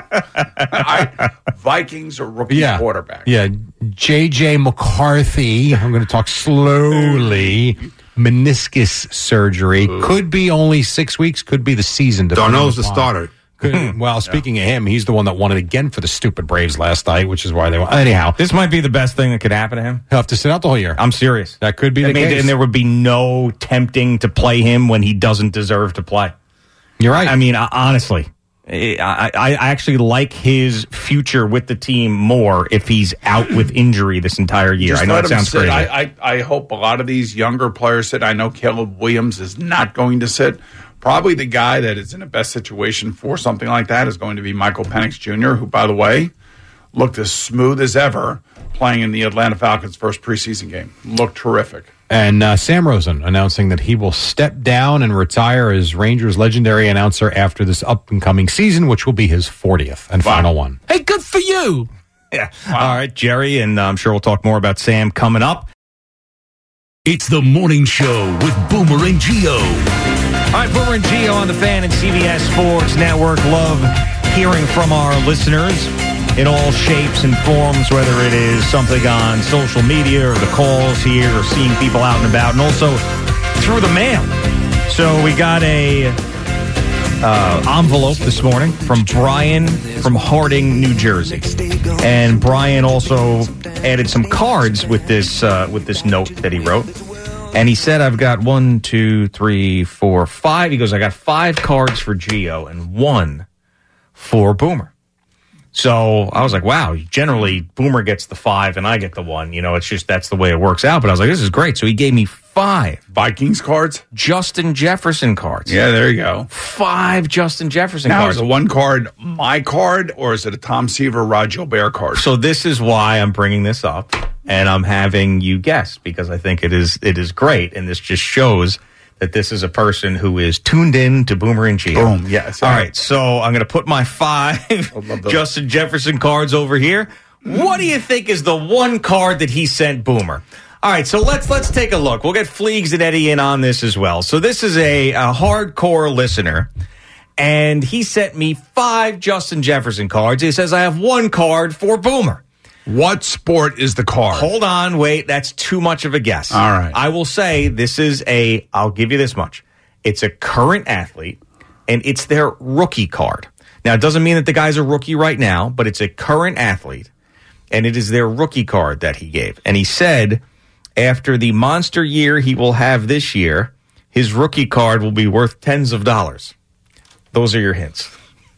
I, Vikings are rookie yeah. quarterback. Yeah, J J McCarthy. I'm going to talk slowly. Meniscus surgery. Ooh. Could be only six weeks. Could be the season. Darnold's the starter. Could, well, speaking yeah. of him, he's the one that won it again for the stupid Braves last night, which is why they won. Anyhow, this might be the best thing that could happen to him. He'll have to sit out the whole year. I'm serious. That could be I the mean, case. And there would be no tempting to play him when he doesn't deserve to play. You're right. I mean, honestly, I, I actually like his future with the team more if he's out with injury this entire year. Just I know let it him sounds sit. crazy. I, I, I hope a lot of these younger players sit. I know Caleb Williams is not going to sit. Probably the guy that is in the best situation for something like that is going to be Michael Penix Junior, who, by the way, looked as smooth as ever playing in the Atlanta Falcons' first preseason game. Looked terrific. And uh, Sam Rosen announcing that he will step down and retire as Rangers legendary announcer after this up-and-coming season, which will be his fortieth and wow. final one. Hey, good for you. Yeah. Wow. All right, Jerry, and I'm sure we'll talk more about Sam coming up. It's the morning show with Boomer and Gio. All right, Boomer and Gio on the Fan and C B S Sports Network. Love hearing from our listeners in all shapes and forms, whether it is something on social media or the calls here or seeing people out and about, and also through the mail. So we got a uh, envelope this morning from Brian from Harding, New Jersey. And Brian also added some cards with this uh, with this note that he wrote. And he said, I've got one, two, three, four, five. He goes, I got five cards for Gio and one for Boomer. So I was like, wow, generally Boomer gets the five and I get the one. You know, it's just that's the way it works out. But I was like, this is great. So he gave me five Vikings cards, Justin Jefferson cards. Yeah, there you go. Five Justin Jefferson now, cards. Is it one card my card or is it a Tom Seaver, Rod Gilbert card? So this is why I'm bringing this up and I'm having you guess because I think it is it is great. And this just shows that this is a person who is tuned in to Boomer and Gio. Boom, yes. All right, so I'm going to put my five Justin Jefferson cards over here. What do you think is the one card that he sent Boomer? All right, so let's let's take a look. We'll get Fleegs and Eddie in on this as well. So this is a, a hardcore listener, and he sent me five Justin Jefferson cards. He says, I have one card for Boomer. What sport is the card? Hold on, wait. That's too much of a guess. All right. I will say this is a, I'll give you this much. It's a current athlete, and it's their rookie card. Now, it doesn't mean that the guy's a rookie right now, but it's a current athlete, and it is their rookie card that he gave. And he said after the monster year he will have this year, his rookie card will be worth tens of dollars. Those are your hints.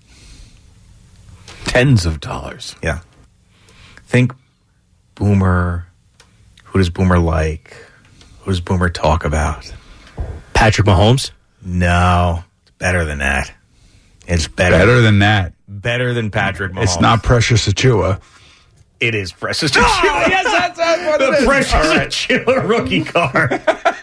Tens of dollars. Yeah. Think Boomer. Who does Boomer like? Who does Boomer talk about? Patrick Mahomes? No. It's better than that. It's better. Better than that. Better than Patrick Mahomes. It's not Precious Achua. It is Precious Achua. Oh, yes, that's, that's what the it is. Precious Right. Achua rookie card.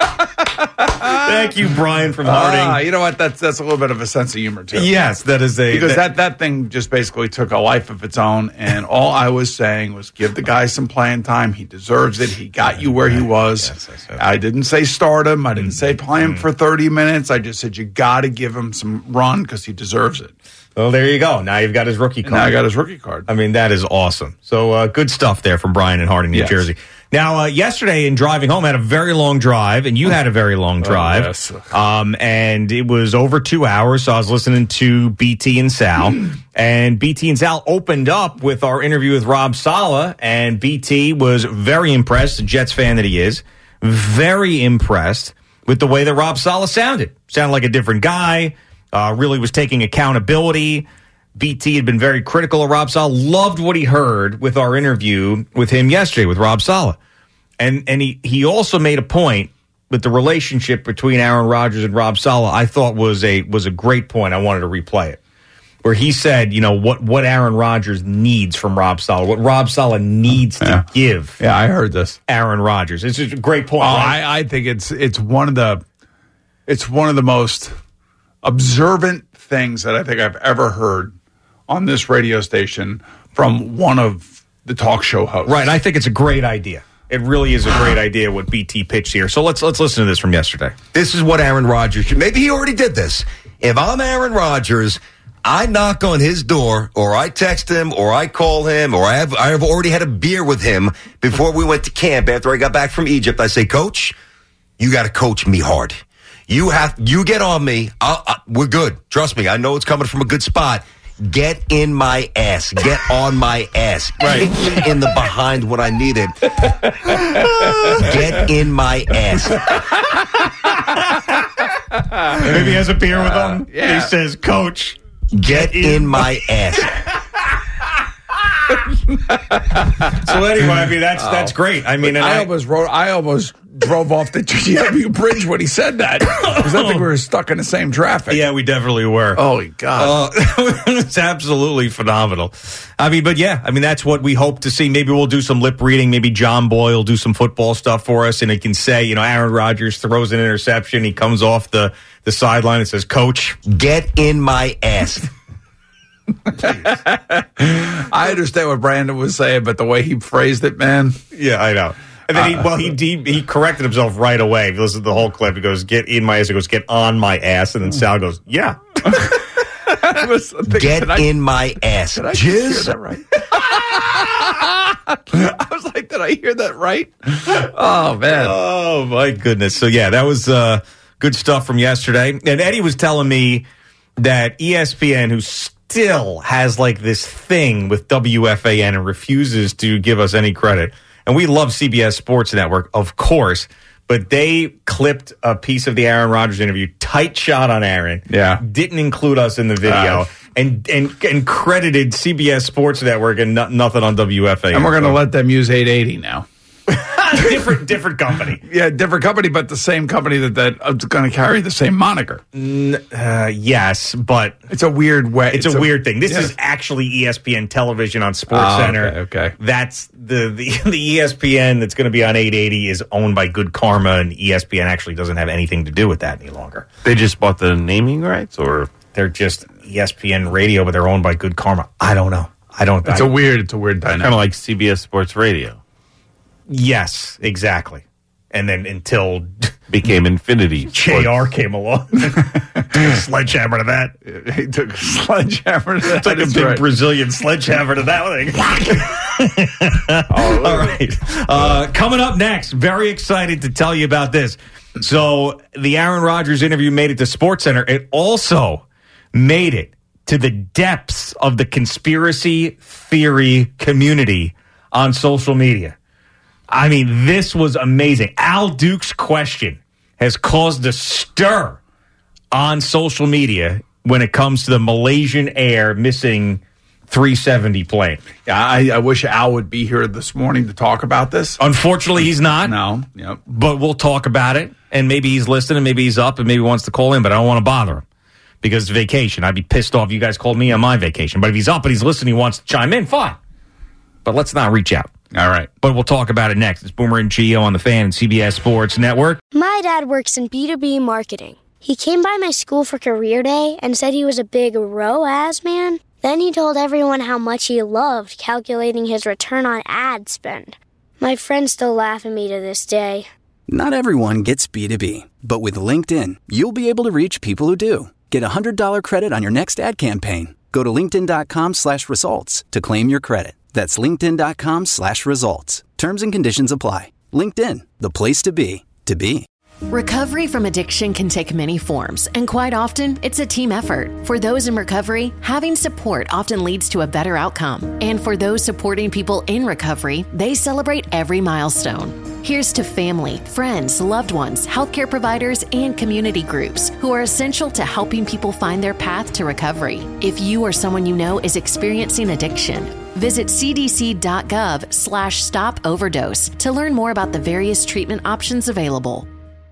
Thank you, Brian from Harding. Uh, you know what? That's that's a little bit of a sense of humor, too. Yes, that is a... Because that, that thing just basically took a life of its own, and all I was saying was give the guy some playing time. He deserves it. He got you where he was. Yes, yes, yes. I didn't say start him. I didn't say play him for thirty minutes. I just said you got to give him some run because he deserves it. Well, there you go. Now you've got his rookie card. And now I got his rookie card. I mean, that is awesome. So uh, good stuff there from Brian in Harding, New Yes. Jersey. Now, uh, yesterday in driving home, I had a very long drive, and you had a very long drive. Oh, yes. Um, and it was over two hours, so I was listening to B T and Sal. And B T and Sal opened up with our interview with Rob Saleh, and B T was very impressed, a Jets fan that he is, very impressed with the way that Rob Saleh sounded. Sounded like a different guy, uh, really was taking accountability. B T had been very critical of Rob Saleh, loved what he heard with our interview with him yesterday with Rob Saleh. And and he, he also made a point with the relationship between Aaron Rodgers and Rob Saleh, I thought was a was a great point. I wanted to replay it. Where he said, you know, what, what Aaron Rodgers needs from Rob Saleh, what Rob Saleh needs to Yeah. give. Yeah, I heard this. Aaron Rodgers. It's just a great point. Oh, right? I, I think it's it's one of the it's one of the most observant things that I think I've ever heard on this radio station from one of the talk show hosts. Right. I think it's a great idea. It really is a great idea what B T pitched here. So let's let's listen to this from yesterday. This is what Aaron Rodgers should. Maybe he already did this. If I'm Aaron Rodgers, I knock on his door, or I text him, or I call him, or I have I have already had a beer with him before we went to camp after I got back from Egypt. I say, Coach, you got to coach me hard. You have you get on me. I'll, I, we're good. Trust me. I know it's coming from a good spot. Get in my ass. Get on my ass. Right. Kick me in the behind when I need it. Get in my ass. Maybe he has a beer with him. yeah. He says, Coach, Get in my ass. So anyway, I mean that's that's great. I mean, and I, I, almost wrote. I almost drove off the G W bridge when he said that because I think we were stuck in the same traffic. yeah, we definitely were. Oh God! Uh, it's absolutely phenomenal. I mean, but yeah, I mean that's what we hope to see. Maybe we'll do some lip reading. Maybe John Boyle will do some football stuff for us, and he can say, you know, Aaron Rodgers throws an interception. He comes off the the sideline and says, "Coach, Get in my ass. I understand what Brandon was saying, but the way he phrased it, man. yeah, I know." And then he, well, he, he he corrected himself right away. If you listen to the whole clip, he goes, "Get in my ass." He goes, "Get on my ass." And then Sal goes, "Yeah." I was thinking, Get did I- in my ass. Did I hear Jizz. that right? I was like, did I hear that right? Oh man! Oh my goodness! So yeah, that was uh, good stuff from yesterday. And Eddie was telling me that E S P N, who still has like this thing with W F A N and refuses to give us any credit, and we love C B S Sports Network, of course, but they clipped a piece of the Aaron Rodgers interview, tight shot on Aaron. Yeah. Didn't include us in the video. Uh, and, and and credited C B S Sports Network and no, nothing on W F A N. And we're going to let them use eight eighty now. different different company. Yeah, different company, but the same company that that is going to carry the same moniker. N- uh, yes, but it's a weird way. It's, it's a, a weird thing. This yes. is actually E S P N television on SportsCenter. Oh, okay, okay. That's the, the the E S P N that's going to be on eight eighty is owned by Good Karma, and E S P N actually doesn't have anything to do with that any longer. They just bought the naming rights, or they're just E S P N Radio, but they're owned by Good Karma. I don't know. I don't. It's I, a weird. It's a weird dynamic. Kind of like C B S Sports Radio. Yes, exactly. And then until became Infinity, J R came along, sledgehammer to that. He took a sledgehammer to that. It's like a big right. Brazilian sledgehammer to that thing. oh, All right. Uh, coming up next, very excited to tell you about this. So the Aaron Rodgers interview made it to SportsCenter. It also made it to the depths of the conspiracy theory community on social media. I mean, this was amazing. Al Duke's question has caused a stir on social media when it comes to the Malaysian Air missing three seventy plane. Yeah, I, I wish Al would be here this morning to talk about this. Unfortunately, he's not. No. Yep. But we'll talk about it, and maybe he's listening, maybe he's up, and maybe wants to call in, but I don't want to bother him because it's vacation. I'd be pissed off if you guys called me on my vacation. But if he's up and he's listening, he wants to chime in, fine. But let's not reach out. All right. But we'll talk about it next. It's Boomer and Gio on the Fan and C B S Sports Network. My dad works in B two B marketing. He came by my school for career day and said he was a big R O A S man. Then he told everyone how much he loved calculating his return on ad spend. My friends still laugh at me to this day. Not everyone gets B two B, but with LinkedIn, you'll be able to reach people who do. Get a one hundred dollars credit on your next ad campaign. Go to linkedin.com slash results to claim your credit. That's linkedin.com slash results. Terms and conditions apply. LinkedIn, the place to be, to be. Recovery from addiction can take many forms, and quite often, it's a team effort. For those in recovery, having support often leads to a better outcome. And for those supporting people in recovery, they celebrate every milestone. Here's to family, friends, loved ones, healthcare providers, and community groups who are essential to helping people find their path to recovery. If you or someone you know is experiencing addiction, visit cdc.gov slash stop overdose to learn more about the various treatment options available.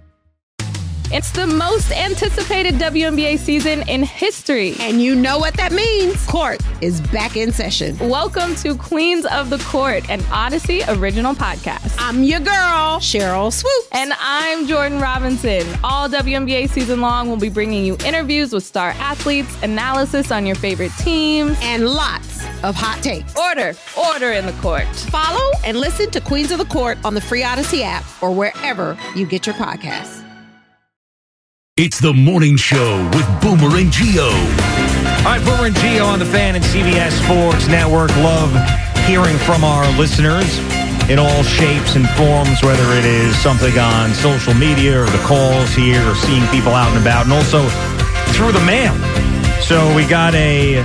It's the most anticipated W N B A season in history. And you know what that means. Court is back in session. Welcome to Queens of the Court, an Odyssey original podcast. I'm your girl, Cheryl Swoops. And I'm Jordan Robinson. All W N B A season long, we'll be bringing you interviews with star athletes, analysis on your favorite teams, and lots of hot takes. Order, order in the court. Follow and listen to Queens of the Court on the free Odyssey app or wherever you get your podcasts. It's the morning show with Boomer and Gio. All right, Boomer and Gio on the Fan and C B S Sports Network. Love hearing from our listeners in all shapes and forms, whether it is something on social media or the calls here or seeing people out and about, and also through the mail. So we got a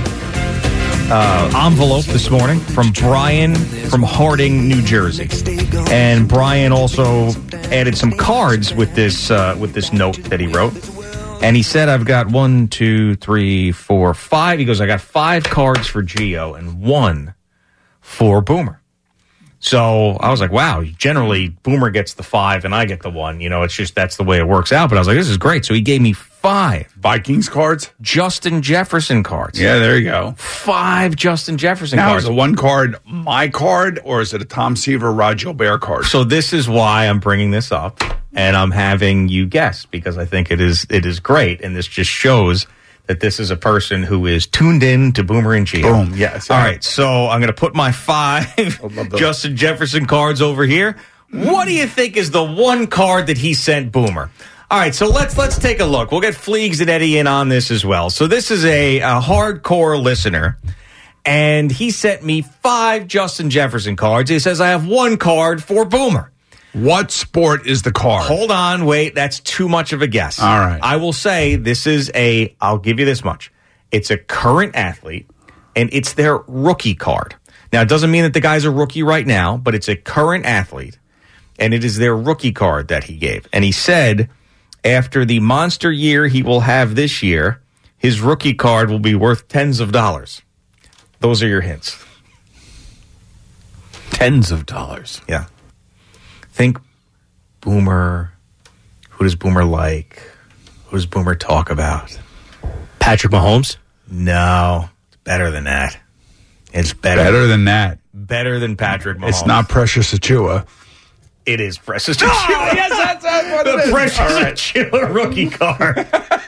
uh, envelope this morning from Brian from Harding, New Jersey. And Brian also added some cards with this uh, with this note that he wrote. And he said, I've got one, two, three, four, five. He goes, I got five cards for Gio and one for Boomer. So I was like, wow, generally Boomer gets the five and I get the one. You know, it's just that's the way it works out. But I was like, this is great. So he gave me five Vikings cards, Justin Jefferson cards. Yeah, there you go. Five Justin Jefferson now, cards. Now, is the one card my card or is it a Tom Seaver, Rod Gilbert card? So this is why I'm bringing this up and I'm having you guess because I think it is it is great. And this just shows that this is a person who is tuned in to Boomer and Gio. Boom, yes. All right, so I'm going to put my five Justin Jefferson cards over here. What do you think is the one card that he sent Boomer? All right, so let's let's take a look. We'll get Fleegs and Eddie in on this as well. So this is a, a hardcore listener, and he sent me five Justin Jefferson cards. He says, I have one card for Boomer. What sport is the card? Hold on, wait, that's too much of a guess. All right. I will say this is a, I'll give you this much. It's a current athlete, and it's their rookie card. Now, it doesn't mean that the guy's a rookie right now, but it's a current athlete. and it is their rookie card that he gave. And he said after the monster year he will have this year, his rookie card will be worth tens of dollars. Those are your hints. Tens of dollars. Yeah. Think Boomer. Who does Boomer like? Who does Boomer talk about? Patrick Mahomes? No. It's better than that. It's better. Better than that. Better than Patrick Mahomes. It's not Precious Achua. It is Precious Achua. Oh, yes, that's, that's what the it is. Precious right. Achua rookie card.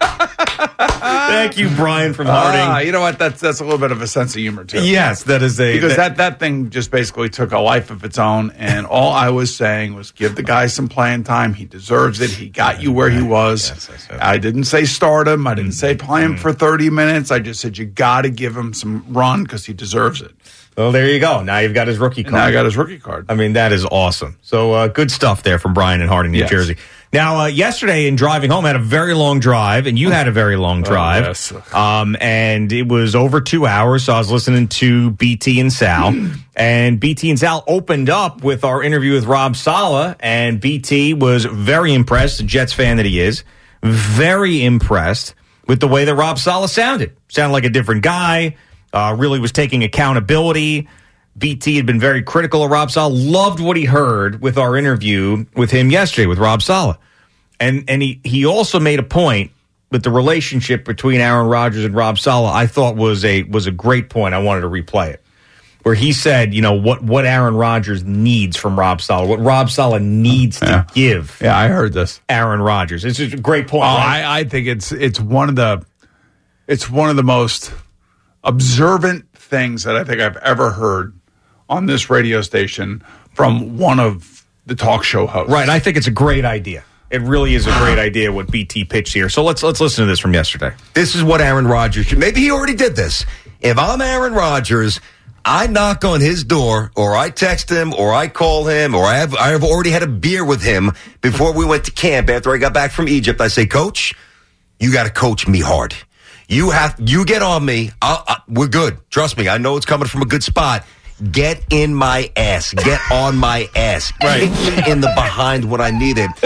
Thank you, Brian from Harding. Ah, you know what? That's that's a little bit of a sense of humor, too. Yes, that is a... Because that, that thing just basically took a life of its own, and all I was saying was give the guy some playing time. He deserves it. He got you where he was. Yes, yes, yes. I didn't say start him. I didn't say play him for thirty minutes. I just said you got to give him some run because he deserves it. Well, there you go. Now you've got his rookie card. Now I got his rookie card. I mean, that is awesome. So uh, good stuff there from Brian in Harding, New Yes. Jersey. Now, uh, yesterday in driving home, I had a very long drive, and you had a very long drive. Oh, yes. um, and it was over two hours, so I was listening to B T and Sal. And B T and Sal opened up with our interview with Rob Saleh, and B T was very impressed, a Jets fan that he is, very impressed with the way that Rob Saleh sounded. Sounded like a different guy, uh, really was taking accountability. B T had been very critical of Rob Saleh, loved what he heard with our interview with him yesterday with Rob Saleh. And and he, he also made a point that the relationship between Aaron Rodgers and Rob Saleh, I thought was a was a great point. I wanted to replay it. Where he said, you know, what, what Aaron Rodgers needs from Rob Saleh, what Rob Saleh needs to Yeah. give Yeah, I heard this. Aaron Rodgers. It's just a great point. Oh, right? I, I think it's it's one of the it's one of the most observant things that I think I've ever heard on this radio station from one of the talk show hosts. Right, I think it's a great idea. It really is a great idea what B T pitched here. So let's let's listen to this from yesterday. This is what Aaron Rodgers should. Maybe he already did this. If I'm Aaron Rodgers, I knock on his door, or I text him, or I call him, or I have I have already had a beer with him before we went to camp after I got back from Egypt. I say, Coach, you got to coach me hard. You have you get on me. I'll, I, we're good. Trust me. I know it's coming from a good spot. Get in my ass. Get on my ass. Right. Kick me in the behind when I need it.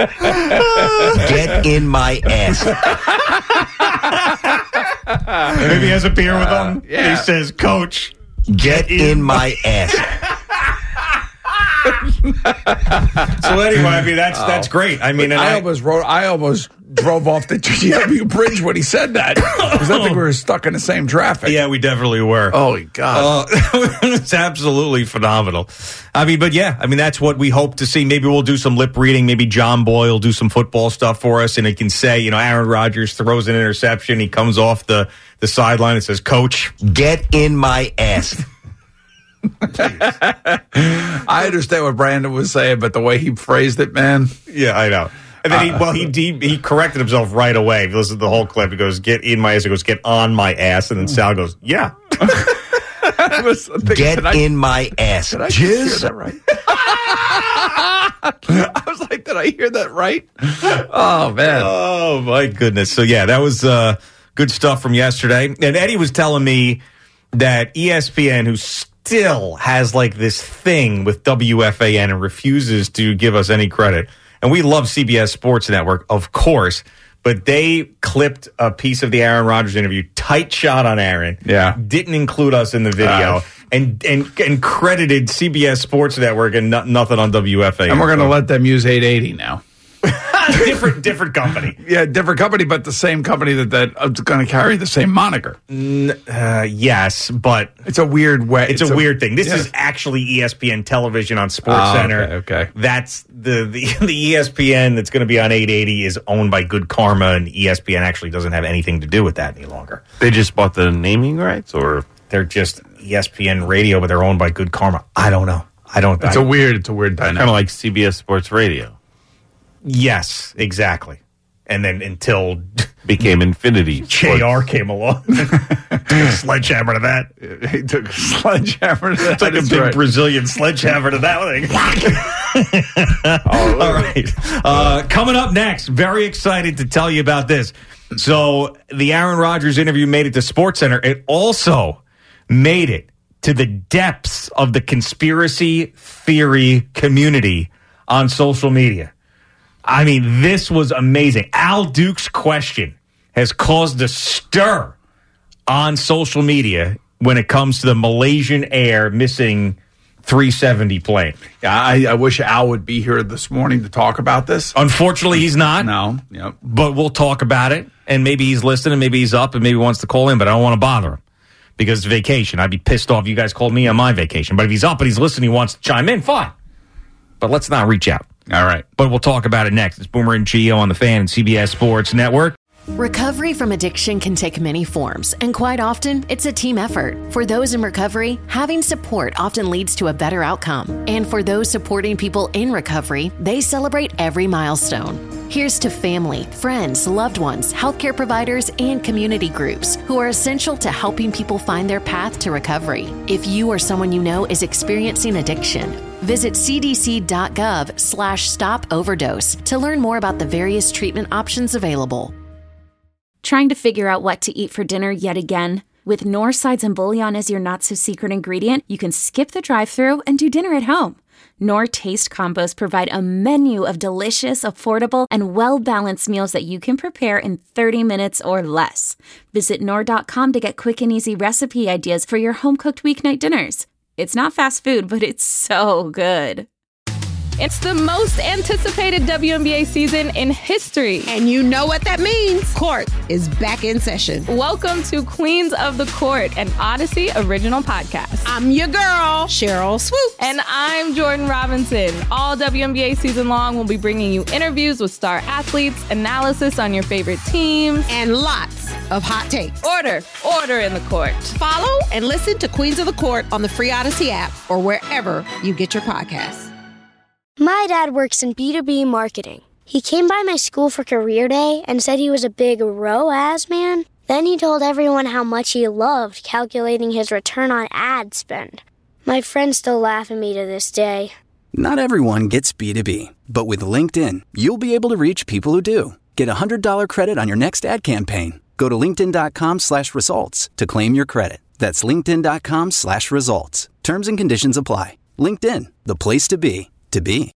Get in my ass. Maybe he has a beer with him. yeah. He says, Coach, Get in my ass. So anyway, I mean that's that's great. I mean, and I, I, almost wrote. I almost drove off the G W Bridge when he said that because I think we were stuck in the same traffic. yeah, we definitely were. Holy God! Uh, it's absolutely phenomenal. I mean, but yeah, I mean that's what we hope to see. Maybe we'll do some lip reading. Maybe John Boyle will do some football stuff for us, and it can say, you know, Aaron Rodgers throws an interception. He comes off the the sideline and says, "Coach, get in my ass." I understand what Brandon was saying, but the way he phrased it, man. Yeah, I know. And then he, well, he he, he corrected himself right away. If you listen to the whole clip, he goes, "Get in my ass." He goes, "Get on my ass." And then Sal goes, "Yeah." I was thinking, Get I, in my ass. Did I Jizz. hear that right? I was like, did I hear that right? Oh, man. Oh, my goodness. So, yeah, that was uh, good stuff from yesterday. And Eddie was telling me that E S P N, who still has like this thing with W F A N and refuses to give us any credit, and we love C B S Sports Network, of course, but they clipped a piece of the Aaron Rodgers interview, tight shot on Aaron, yeah, didn't include us in the video, uh, and, and and credited C B S Sports Network and no, nothing on W F A N. And we're going to let them use eight eighty now. different different company. Yeah, different company, but the same company that that's going to carry the same moniker. Uh, yes, but it's a weird way. It's, it's a, a weird thing. This yeah. is actually E S P N television on SportsCenter. Oh, okay, okay. That's the, the the E S P N that's going to be on eight eighty is owned by Good Karma, and E S P N actually doesn't have anything to do with that any longer. They just bought the naming rights, or they're just E S P N Radio, but they're owned by Good Karma. I don't know. I don't. It's I, a weird. It's a weird dynamic. Kind of like C B S Sports Radio. Yes, exactly. And then until became Infinity, J R came along, took a sledgehammer to that. He took a sledgehammer to that. It's like a big right. Brazilian sledgehammer to that thing. oh, All right. Uh, coming up next, very excited to tell you about this. So the Aaron Rodgers interview made it to SportsCenter. It also made it to the depths of the conspiracy theory community on social media. I mean, this was amazing. Al Duke's question has caused a stir on social media when it comes to the Malaysian Air missing three seventy plane. Yeah, I, I wish Al would be here this morning to talk about this. Unfortunately, he's not. No. Yep. But we'll talk about it, and maybe he's listening, maybe he's up, and maybe wants to call in, but I don't want to bother him because it's vacation. I'd be pissed off if you guys called me on my vacation. But if he's up and he's listening, he wants to chime in, fine. But let's not reach out. All right. But we'll talk about it next. It's Boomer and Gio on the Fan and C B S Sports Network. Recovery from addiction can take many forms, and quite often, it's a team effort. For those in recovery, having support often leads to a better outcome. And for those supporting people in recovery, they celebrate every milestone. Here's to family, friends, loved ones, healthcare providers, and community groups who are essential to helping people find their path to recovery. If you or someone you know is experiencing addiction, visit cdc.gov slash stop overdose to learn more about the various treatment options available. Trying to figure out what to eat for dinner yet again? With Knorr sides and bouillon as your not-so-secret ingredient, you can skip the drive-thru and do dinner at home. Knorr Taste Combos provide a menu of delicious, affordable, and well-balanced meals that you can prepare in thirty minutes or less. Visit Knorr dot com to get quick and easy recipe ideas for your home-cooked weeknight dinners. It's not fast food, but it's so good. It's the most anticipated W N B A season in history. And you know what that means. Court is back in session. Welcome to Queens of the Court, an Odyssey original podcast. I'm your girl, Cheryl Swoops. And I'm Jordan Robinson. All W N B A season long, we'll be bringing you interviews with star athletes, analysis on your favorite teams, and lots of hot takes. Order, order in the court. Follow and listen to Queens of the Court on the free Odyssey app or wherever you get your podcasts. My dad works in B two B marketing. He came by my school for career day and said he was a big R O A S man. Then he told everyone how much he loved calculating his return on ad spend. My friends still laugh at me to this day. Not everyone gets B two B, but with LinkedIn, you'll be able to reach people who do. Get a one hundred dollars credit on your next ad campaign. Go to linkedin.com slash results to claim your credit. That's linkedin.com slash results. Terms and conditions apply. LinkedIn, the place to be, to be.